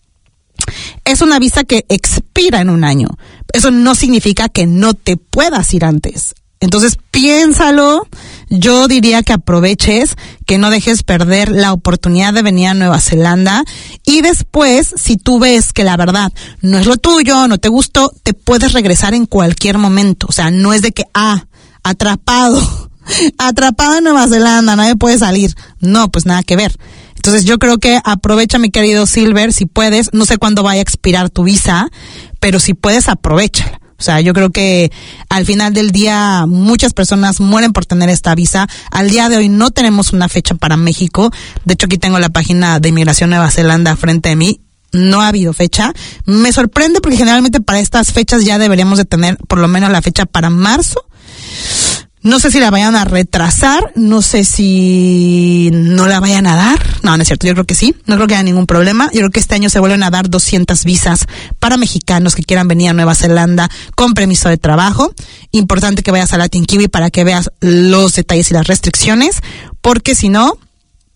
es una visa que expira en un año. Eso no significa que no te puedas ir antes. Entonces piénsalo, yo diría que aproveches, que no dejes perder la oportunidad de venir a Nueva Zelanda, y después, si tú ves que la verdad no es lo tuyo, no te gustó, te puedes regresar en cualquier momento. O sea, no es de que, atrapado en Nueva Zelanda, nadie puede salir. No, pues nada que ver. Entonces yo creo que aprovecha, mi querido Silver, si puedes. No sé cuándo vaya a expirar tu visa, pero si puedes, aprovéchala. O sea, yo creo que al final del día muchas personas mueren por tener esta visa. Al día de hoy no tenemos una fecha para México. De hecho, aquí tengo la página de Inmigración Nueva Zelanda frente a mí. No ha habido fecha. Me sorprende porque generalmente para estas fechas ya deberíamos de tener por lo menos la fecha para marzo. No sé si la vayan a retrasar, no sé si no la vayan a dar. No es cierto, yo creo que sí, no creo que haya ningún problema. Yo creo que este año se vuelven a dar 200 visas para mexicanos que quieran venir a Nueva Zelanda con permiso de trabajo. Importante que vayas a Latin Kiwi para que veas los detalles y las restricciones, porque si no,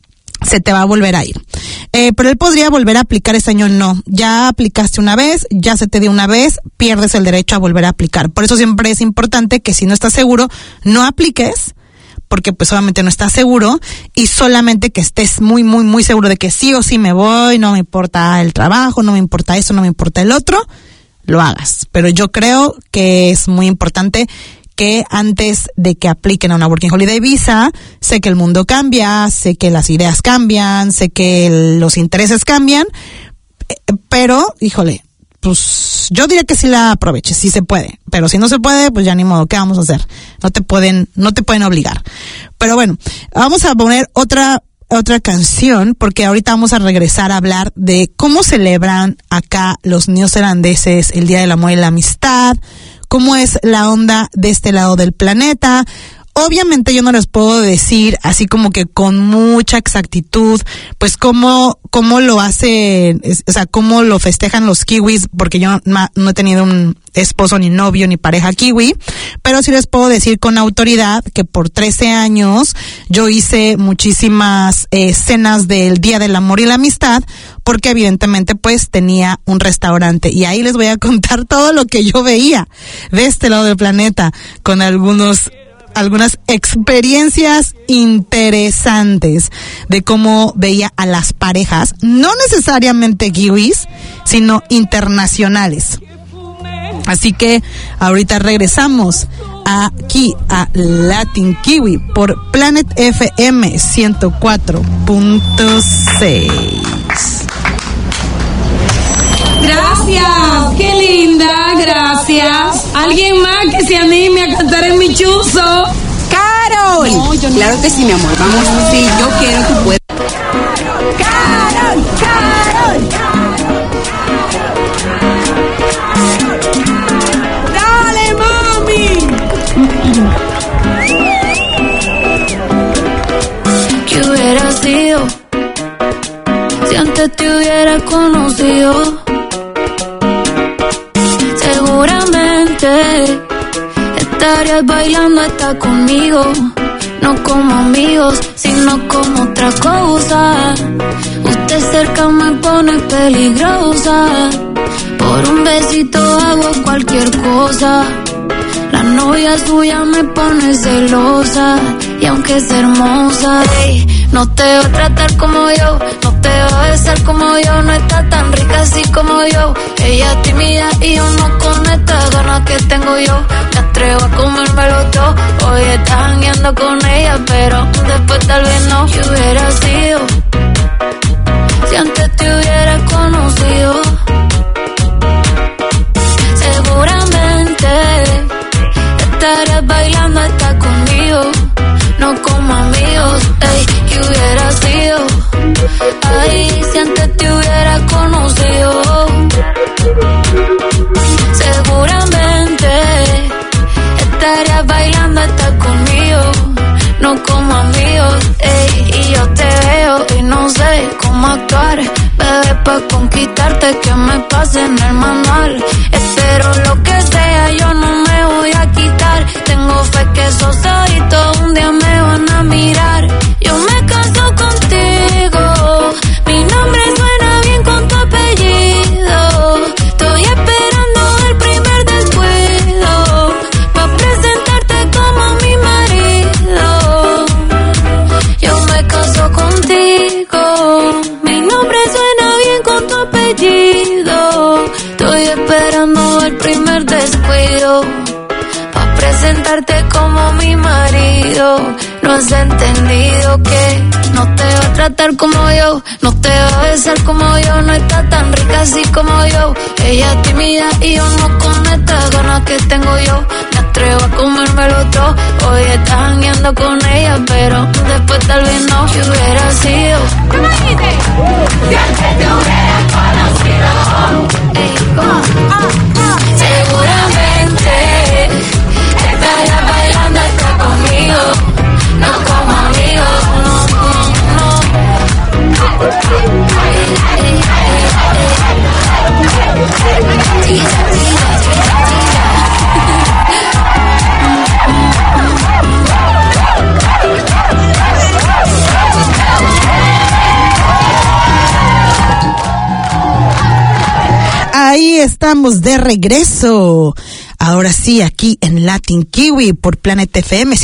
se te va a volver a ir. Pero él podría volver a aplicar ese año. No, ya aplicaste una vez, ya se te dio una vez, pierdes el derecho a volver a aplicar. Por eso siempre es importante que si no estás seguro, no apliques, porque pues obviamente no estás seguro, y solamente que estés muy, muy, muy seguro de que sí o sí me voy, no me importa el trabajo, no me importa eso, no me importa el otro, lo hagas. Pero yo creo que es muy importante que antes de que apliquen a una Working Holiday Visa, sé que el mundo cambia, sé que las ideas cambian, sé que los intereses cambian, pero, híjole, pues yo diría que sí la aproveches, sí se puede, pero si no se puede, pues ya ni modo, ¿qué vamos a hacer? No te pueden obligar. Pero bueno, vamos a poner otra canción, porque ahorita vamos a regresar a hablar de cómo celebran acá los neozelandeses el Día del Amor y la Amistad, cómo es la onda de este lado del planeta. Obviamente yo no les puedo decir así como que con mucha exactitud, pues cómo lo hacen, o sea, cómo lo festejan los kiwis, porque yo no he tenido un esposo, ni novio, ni pareja kiwi, pero sí les puedo decir con autoridad que por 13 años yo hice muchísimas cenas del Día del Amor y la Amistad, porque evidentemente pues tenía un restaurante, y ahí les voy a contar todo lo que yo veía de este lado del planeta, con algunas experiencias interesantes de cómo veía a las parejas, no necesariamente kiwis, sino internacionales. Así que ahorita regresamos aquí a Latin Kiwi por Planet FM 104.6. Gracias, qué linda, gracias. ¿Alguien más que se anime a cantar en mi chuzo? ¡Carol! No, yo no. Claro que sí, mi amor, vamos, si yo quiero, tú puedes. ¡Carol! ¡Carol! ¡Dale, mami! ¿Qué hubiera sido si antes te hubiera conocido? Seguramente estarías bailando hasta conmigo, no como amigos, sino como otra cosa. Usted cerca me pone peligrosa, por un besito hago cualquier cosa. La novia suya me pone celosa, y aunque es hermosa, hey, no te va a tratar como yo, no te va a besar como yo, no está tan rica así como yo. Ella es tímida y yo no con estas ganas que tengo yo. Me atrevo a comérmelo todo, hoy estás jangueando con ella, pero después tal vez no. ¿Qué hubiera sido si antes te hubiera conocido? Seguramente estarías bailando hasta conmigo, no como amigos, ey. ¿Qué hubiera sido? Ay, si antes te hubiera conocido. Seguramente estarías bailando hasta conmigo, no como amigos, ey. Y yo te veo y no sé cómo actuar, bebé, pa' conquistarte, que me pase en el manual. Espero lo que sea, yo no me voy a quitar. Tengo fe que esos ojitos un día me van a mirar. Yo me caso contigo, mi nombre suena bien con tu apellido. Estoy esperando el primer descuido, pa' presentarte como mi marido. Yo me caso contigo, mi nombre suena bien con tu apellido. Estoy esperando el primer descuido, pa' presentarte como mi marido. No has entendido que no te va a tratar como yo, no te va a besar como yo, no está tan rica así como yo. Ella es tímida y yo no con estas ganas que tengo yo. Me atrevo a comérmelo todo, hoy estás jangueando con ella, pero después tal vez no. ¿Qué hubiera sido? Si antes te hubiera conocido. Seguramente estarías bailando hasta conmigo, no como amigos, ahí estamos de regreso. Ahora sí, aquí en Latin Kiwi por Planet FM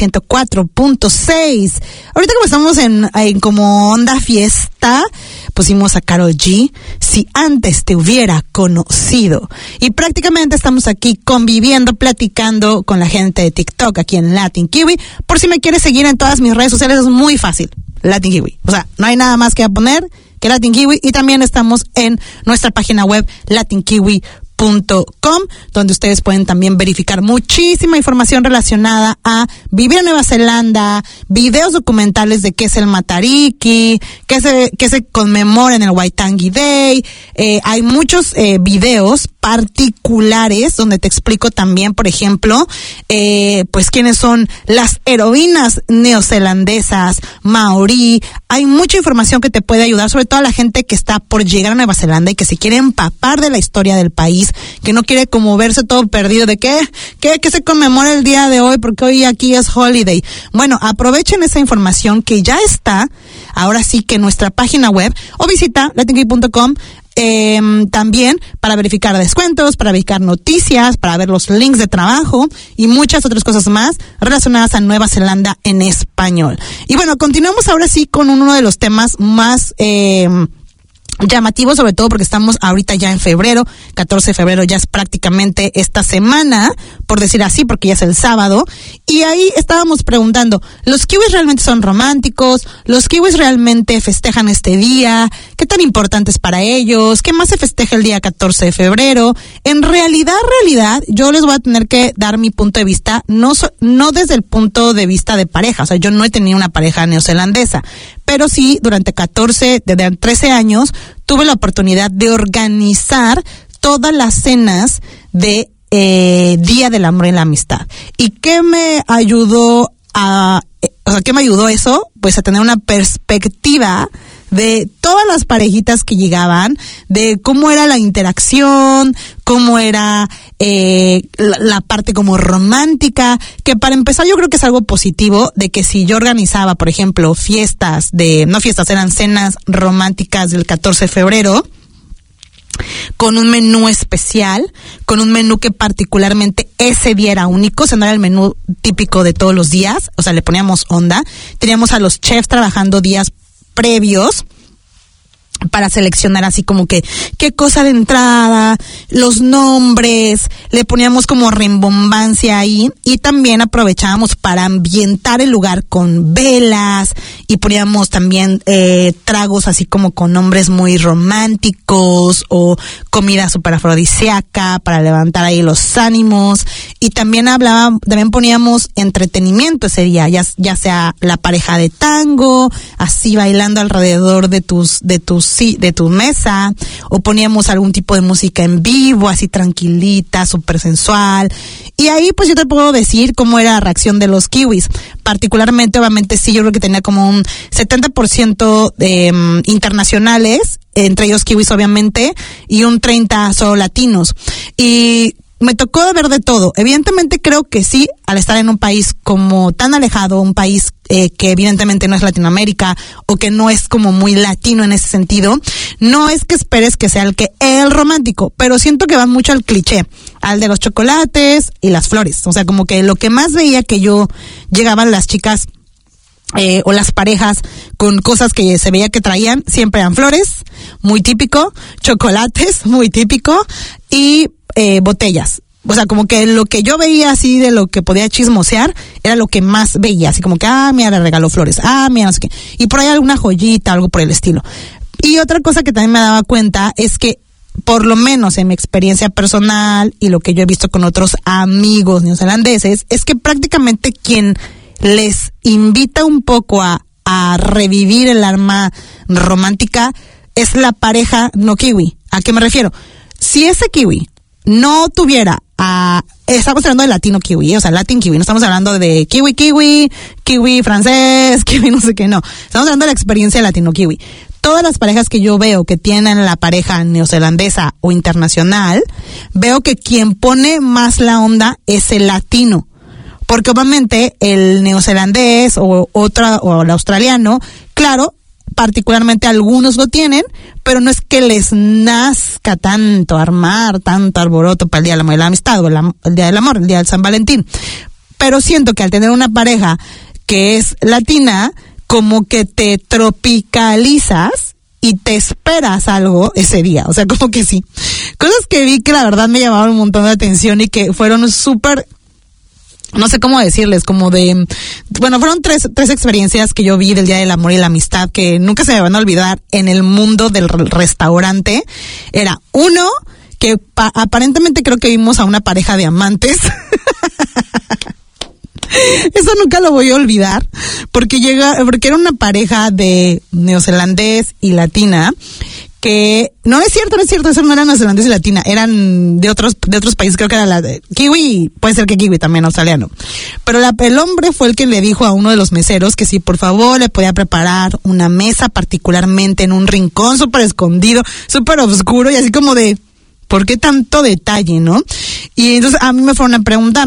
104.6. Ahorita como estamos en como onda fiesta, pusimos a Karol G, Si antes te hubiera conocido. Y prácticamente estamos aquí conviviendo, platicando con la gente de TikTok aquí en Latin Kiwi. Por si me quieres seguir en todas mis redes sociales, es muy fácil. Latin Kiwi. O sea, no hay nada más que poner que Latin Kiwi, y también estamos en nuestra página web latinkiwi.com, donde ustedes pueden también verificar muchísima información relacionada a vivir en Nueva Zelanda, videos documentales de qué es el Matariki, qué se conmemora en el Waitangi Day. Hay muchos videos particulares donde te explico también, por ejemplo, pues quiénes son las heroínas neozelandesas, maorí. Hay mucha información que te puede ayudar, sobre todo a la gente que está por llegar a Nueva Zelanda y que se quiere empapar de la historia del país, que no quiere como verse todo perdido de qué se conmemora el día de hoy, porque hoy aquí es holiday. Bueno, aprovechen esa información que ya está, ahora sí que en nuestra página web, o visita latinkiwi.com. También para verificar descuentos, para verificar noticias, para ver los links de trabajo y muchas otras cosas más relacionadas a Nueva Zelanda en español. Y bueno, continuamos ahora sí con uno de los temas más llamativo, sobre todo porque estamos ahorita ya en febrero, 14 de febrero ya es prácticamente esta semana, por decir así, porque ya es el sábado, y ahí estábamos preguntando, ¿los kiwis realmente son románticos? ¿Los kiwis realmente festejan este día? ¿Qué tan importante es para ellos? ¿Qué más se festeja el día 14 de febrero? En realidad, yo les voy a tener que dar mi punto de vista, no desde el punto de vista de pareja, o sea, yo no he tenido una pareja neozelandesa, pero sí, durante 13 años, tuve la oportunidad de organizar todas las cenas de Día del Amor y la Amistad. ¿Y qué me ayudó eso? Pues a tener una perspectiva de todas las parejitas que llegaban, de cómo era la interacción, cómo era la parte como romántica, que para empezar yo creo que es algo positivo, de que si yo organizaba, por ejemplo, eran cenas románticas del 14 de febrero, con un menú especial, con un menú que particularmente ese día era único, o sea, no era el menú típico de todos los días, o sea, le poníamos onda, teníamos a los chefs trabajando días previos para seleccionar así como que qué cosa de entrada, los nombres, le poníamos como rimbombancia ahí, y también aprovechábamos para ambientar el lugar con velas, y poníamos también tragos así como con nombres muy románticos, o comida super afrodisíaca para levantar ahí los ánimos, y también poníamos entretenimiento ese día, ya sea la pareja de tango, así bailando alrededor de tu mesa, o poníamos algún tipo de música en vivo, así tranquilita, súper sensual. Y ahí pues yo te puedo decir cómo era la reacción de los kiwis. Particularmente, obviamente sí, yo creo que tenía como un 70% de internacionales, entre ellos kiwis obviamente, y un 30% solo latinos. Y me tocó ver de todo. Evidentemente creo que sí, al estar en un país como tan alejado, un país que evidentemente no es Latinoamérica, o que no es como muy latino en ese sentido, no es que esperes que sea el romántico, pero siento que va mucho al cliché, al de los chocolates y las flores. O sea, como que lo que más veía que yo llegaban las chicas o las parejas con cosas que se veía que traían, siempre eran flores, muy típico, chocolates, muy típico, y botellas. O sea, como que lo que yo veía así de lo que podía chismosear era lo que más veía, así como que, mira, le regaló flores, mira, no sé qué, y por ahí alguna joyita, algo por el estilo. Y otra cosa que también me daba cuenta es que, por lo menos en mi experiencia personal y lo que yo he visto con otros amigos neozelandeses, es que prácticamente quien les invita un poco a revivir el alma romántica es la pareja no kiwi. ¿A qué me refiero? Si ese kiwi no tuviera estamos hablando de latino kiwi, o sea, latin kiwi, no estamos hablando de kiwi francés, kiwi no sé qué, no. Estamos hablando de la experiencia latino kiwi. Todas las parejas que yo veo que tienen la pareja neozelandesa o internacional, veo que quien pone más la onda es el latino. Porque obviamente el neozelandés o el australiano, claro, particularmente algunos lo tienen, pero no es que les nazca tanto armar tanto alboroto para el Día del Amor y la Amistad o el Día del Amor, el Día del San Valentín. Pero siento que al tener una pareja que es latina, como que te tropicalizas y te esperas algo ese día. O sea, como que sí. Cosas que vi que la verdad me llamaron un montón de atención y que fueron súper, no sé cómo decirles, como de, bueno, fueron tres experiencias que yo vi del Día del Amor y la Amistad que nunca se me van a olvidar en el mundo del restaurante. Era uno, que aparentemente creo que vimos a una pareja de amantes. Eso nunca lo voy a olvidar, porque era una pareja de neozelandés y latina, que no es cierto, eso no eran neozelandés y latina, eran de otros países, creo que era la de kiwi, puede ser que kiwi también, australiano. Pero el hombre fue el que le dijo a uno de los meseros que si por favor le podía preparar una mesa, particularmente en un rincón súper escondido, súper oscuro, y así como de, ¿por qué tanto detalle, no? Y entonces a mí me fueron a preguntar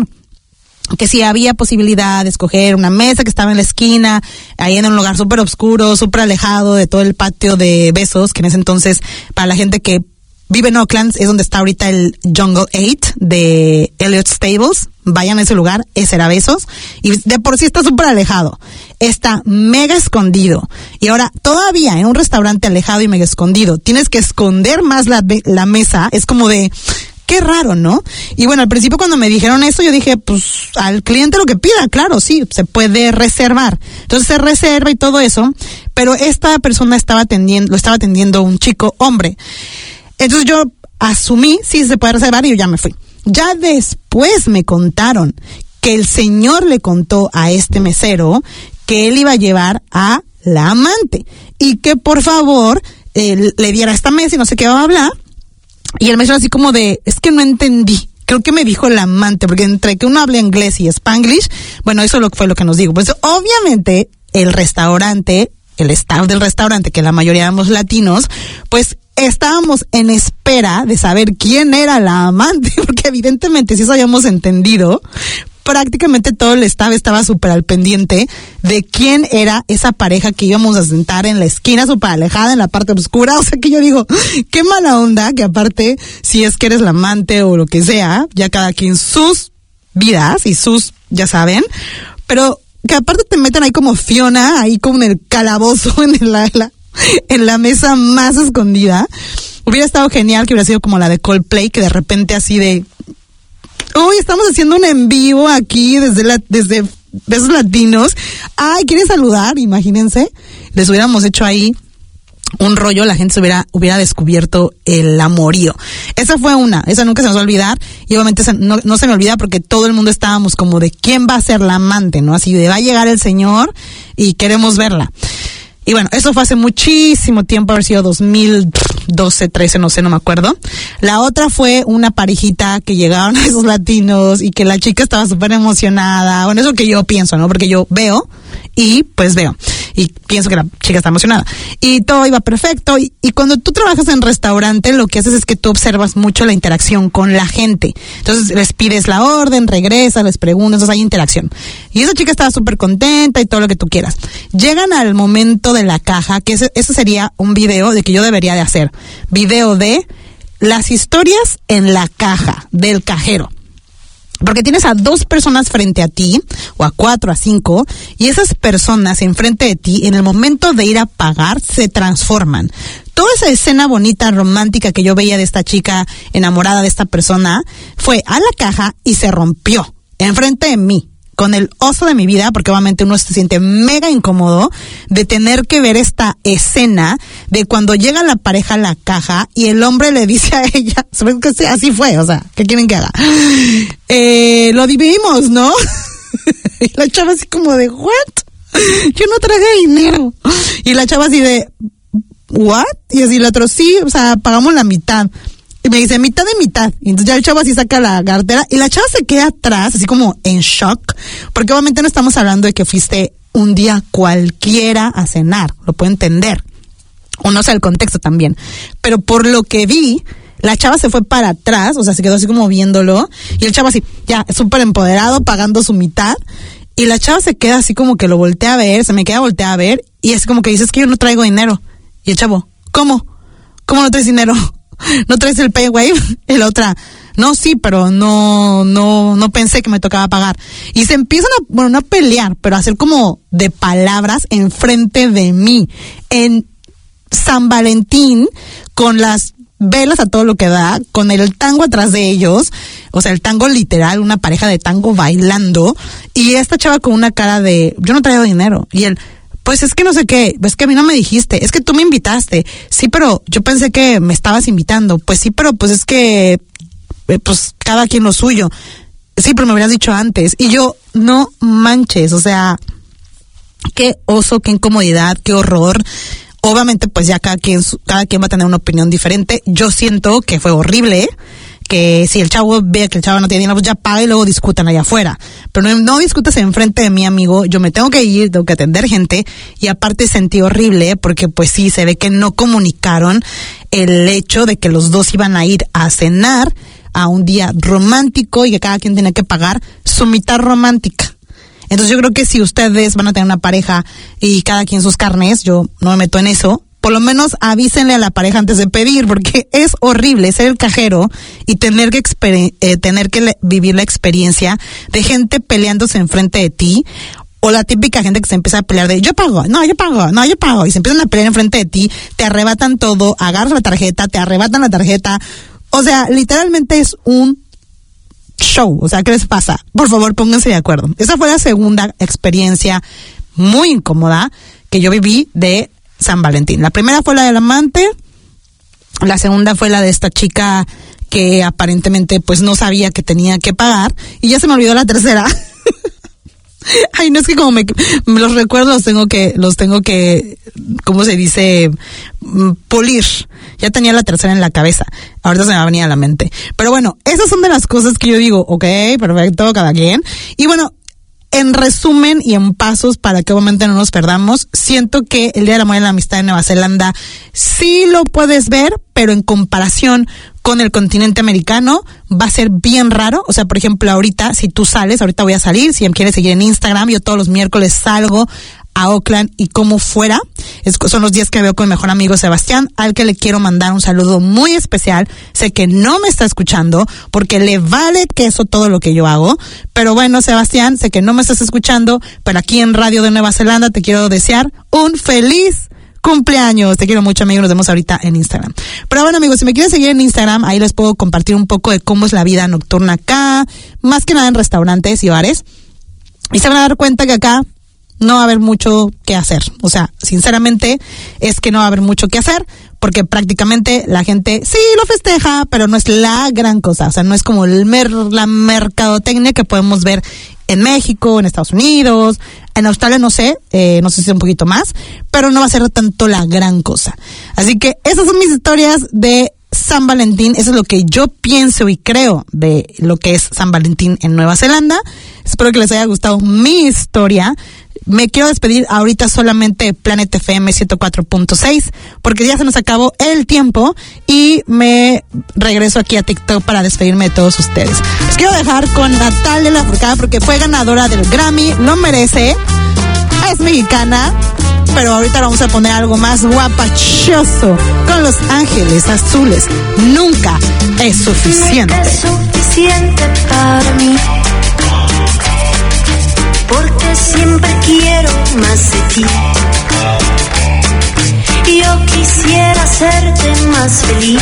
que si había posibilidad de escoger una mesa que estaba en la esquina, ahí en un lugar súper oscuro, súper alejado de todo el patio de Besos, que en ese entonces, para la gente que vive en Oakland, es donde está ahorita el Jungle 8 de Elliott Stables. Vayan a ese lugar, ese era Besos, y de por sí está súper alejado, está mega escondido, y ahora todavía en un restaurante alejado y mega escondido, tienes que esconder más la mesa, es como de, qué raro, ¿no? Y bueno, al principio cuando me dijeron eso, yo dije, pues, al cliente lo que pida, claro, sí, se puede reservar. Entonces se reserva y todo eso, pero esta persona lo estaba atendiendo un chico hombre. Entonces yo asumí, sí, se puede reservar, y yo ya me fui. Ya después me contaron que el señor le contó a este mesero que él iba a llevar a la amante, y que por favor, le diera esta mesa y no sé qué va a hablar. Y el mesero así como de, es que no entendí. Creo que me dijo la amante, porque entre que uno habla inglés y spanglish, bueno, eso fue lo que nos dijo. Pues obviamente el restaurante, el staff del restaurante, que la mayoría éramos latinos, pues estábamos en espera de saber quién era la amante, porque evidentemente si eso habíamos entendido, prácticamente todo el staff estaba súper al pendiente de quién era esa pareja que íbamos a sentar en la esquina súper alejada, en la parte oscura. O sea que yo digo, qué mala onda, que aparte, si es que eres la amante o lo que sea, ya cada quien sus vidas y sus, ya saben, pero que aparte te meten ahí como Fiona, ahí como en el calabozo, en la mesa más escondida. Hubiera estado genial que hubiera sido como la de Coldplay, que de repente así de, uy, estamos haciendo un en vivo aquí desde Besos Latinos. Ay, ¿quieren saludar? Imagínense. Les hubiéramos hecho ahí un rollo, la gente hubiera descubierto el amorío. Esa fue esa nunca se nos va a olvidar. Y obviamente no se me olvida porque todo el mundo estábamos como de quién va a ser la amante, ¿no? Así de va a llegar el señor y queremos verla. Y bueno, eso fue hace muchísimo tiempo, haber sido 2012, 13, no sé, no me acuerdo. La otra fue una parejita que llegaron a esos latinos y que la chica estaba súper emocionada. Bueno, eso es lo que yo pienso, ¿no? Porque yo veo y pues veo. Y pienso que la chica está emocionada. Y todo iba perfecto. Y cuando tú trabajas en restaurante, lo que haces es que tú observas mucho la interacción con la gente. Entonces les pides la orden, regresas, les preguntas, entonces hay interacción. Y esa chica estaba súper contenta y todo lo que tú quieras. Llegan al momento de la caja, que ese sería un video de que yo debería de hacer. Video de las historias en la caja del cajero. Porque tienes a 2 personas frente a ti, o a 4, a 5, y esas personas enfrente de ti, en el momento de ir a pagar, se transforman. Toda esa escena bonita, romántica que yo veía de esta chica enamorada de esta persona, fue a la caja y se rompió enfrente de mí, con el oso de mi vida, porque obviamente uno se siente mega incómodo de tener que ver esta escena de cuando llega la pareja a la caja y el hombre le dice a ella, así fue, o sea, ¿qué quieren que haga? Lo dividimos, ¿no? Y la chava así como de, ¿what? Yo no traje dinero. Y la chava así de, ¿what? Y así el otro, sí, o sea, pagamos la mitad. Y me dice, mitad de mitad. Y entonces ya el chavo así saca la cartera y la chava se queda atrás, así como en shock, porque obviamente no estamos hablando de que fuiste un día cualquiera a cenar, lo puedo entender. O no sé el contexto también. Pero por lo que vi, la chava se fue para atrás, o sea, se quedó así como viéndolo, y el chavo así, ya, súper empoderado, pagando su mitad, y la chava se queda así como que lo voltea a ver, se me queda voltea a ver, Y es como que dices que yo no traigo dinero. Y el chavo, ¿cómo no traes dinero? ¿No traes el PayWave? Y la otra, no, sí, pero no pensé que me tocaba pagar. Y se empiezan no a pelear, pero a hacer como de palabras enfrente de mí. En San Valentín, con las velas a todo lo que da, con el tango atrás de ellos, o sea, el tango literal, una pareja de tango bailando, y esta chava con una cara de, yo no traigo dinero. Y él, pues es que no sé qué, es que a mí no me dijiste, es que tú me invitaste. Sí, pero yo pensé que me estabas invitando. Pues sí, pero pues es que, pues cada quien lo suyo. Sí, pero me hubieras dicho antes. Y yo, no manches, o sea, qué oso, qué incomodidad, qué horror. Obviamente, pues ya cada quien va a tener una opinión diferente. Yo siento que fue horrible, que si el chavo ve que el chavo no tiene dinero, pues ya paga y luego discutan allá afuera. Pero no discutas enfrente de mi amigo, yo me tengo que ir, tengo que atender gente, y aparte sentí horrible, porque pues sí, se ve que no comunicaron el hecho de que los dos iban a ir a cenar a un día romántico y que cada quien tenía que pagar su mitad romántica. Entonces yo creo que si ustedes van a tener una pareja y cada quien sus carnes, yo no me meto en eso, por lo menos avísenle a la pareja antes de pedir, porque es horrible ser el cajero y tener que vivir la experiencia de gente peleándose enfrente de ti, o la típica gente que se empieza a pelear de yo pago, y se empiezan a pelear enfrente de ti, te arrebatan todo, agarras la tarjeta, te arrebatan la tarjeta, o sea, literalmente es un show. O sea, ¿qué les pasa? Por favor, pónganse de acuerdo. Esa fue la segunda experiencia muy incómoda que yo viví de San Valentín. La primera fue la del amante, la segunda fue la de esta chica que aparentemente pues no sabía que tenía que pagar, y ya se me olvidó la tercera. Ay, no, es que como los recuerdos los tengo que, ¿cómo se dice? Pulir. Ya tenía la tercera en la cabeza. Ahorita se me va a venir a la mente. Pero bueno, esas son de las cosas que yo digo, ok, perfecto, cada quien. Y bueno, en resumen y en pasos para que obviamente no nos perdamos, siento que el Día del Amor y la Amistad en Nueva Zelanda sí lo puedes ver, pero en comparación con el continente americano va a ser bien raro. O sea, por ejemplo, ahorita, si tú sales, ahorita voy a salir, si me quieres seguir en Instagram, yo todos los miércoles salgo a Oakland y como fuera. Son los días que veo con mi mejor amigo Sebastián, al que le quiero mandar un saludo muy especial. Sé que no me está escuchando porque le vale queso todo lo que yo hago, pero bueno, Sebastián, sé que no me estás escuchando, pero aquí en Radio de Nueva Zelanda te quiero desear un feliz cumpleaños. Te quiero mucho, amigo. Nos vemos ahorita en Instagram. Pero bueno, amigos, si me quieren seguir en Instagram, ahí les puedo compartir un poco de cómo es la vida nocturna acá, más que nada en restaurantes y bares, y se van a dar cuenta que acá no va a haber mucho que hacer. O sea, sinceramente es que no va a haber mucho que hacer, porque prácticamente la gente sí lo festeja, pero no es la gran cosa. O sea, no es como la mercadotecnia que podemos ver en México, en Estados Unidos, en Australia no sé si es un poquito más, pero no va a ser tanto la gran cosa. Así que esas son mis historias de San Valentín. Eso es lo que yo pienso y creo de lo que es San Valentín en Nueva Zelanda. Espero que les haya gustado mi historia. Me quiero despedir ahorita solamente Planet FM 104.6 porque ya se nos acabó el tiempo y me regreso aquí a TikTok para despedirme de todos ustedes. Les quiero dejar con Natalia Lafourcade porque fue ganadora del Grammy, lo merece, es mexicana, pero ahorita vamos a poner algo más guapachoso con Los Ángeles Azules. Nunca es suficiente. Nunca es suficiente para mí, porque siempre quiero más de ti. Yo quisiera hacerte más feliz.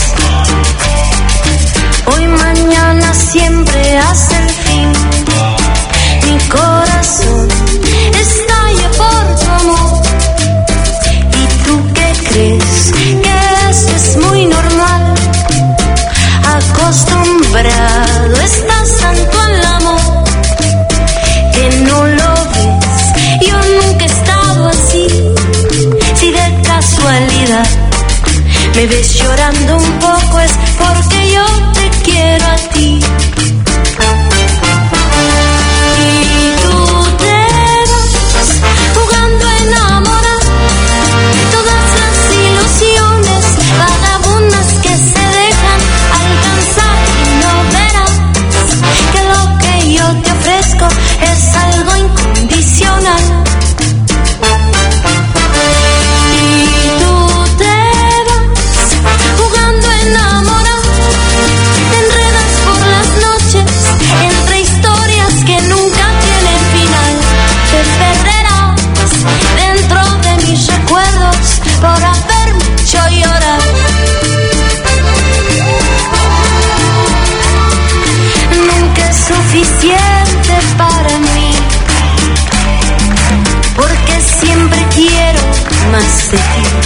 Hoy, mañana, siempre hasta el fin. Mi corazón estalla por tu amor. ¿Y tú qué crees? Que eso es muy normal. Acostumbrado estás tanto al amor que no lo ves. Yo nunca he estado así. Si de casualidad me ves llorando un sé que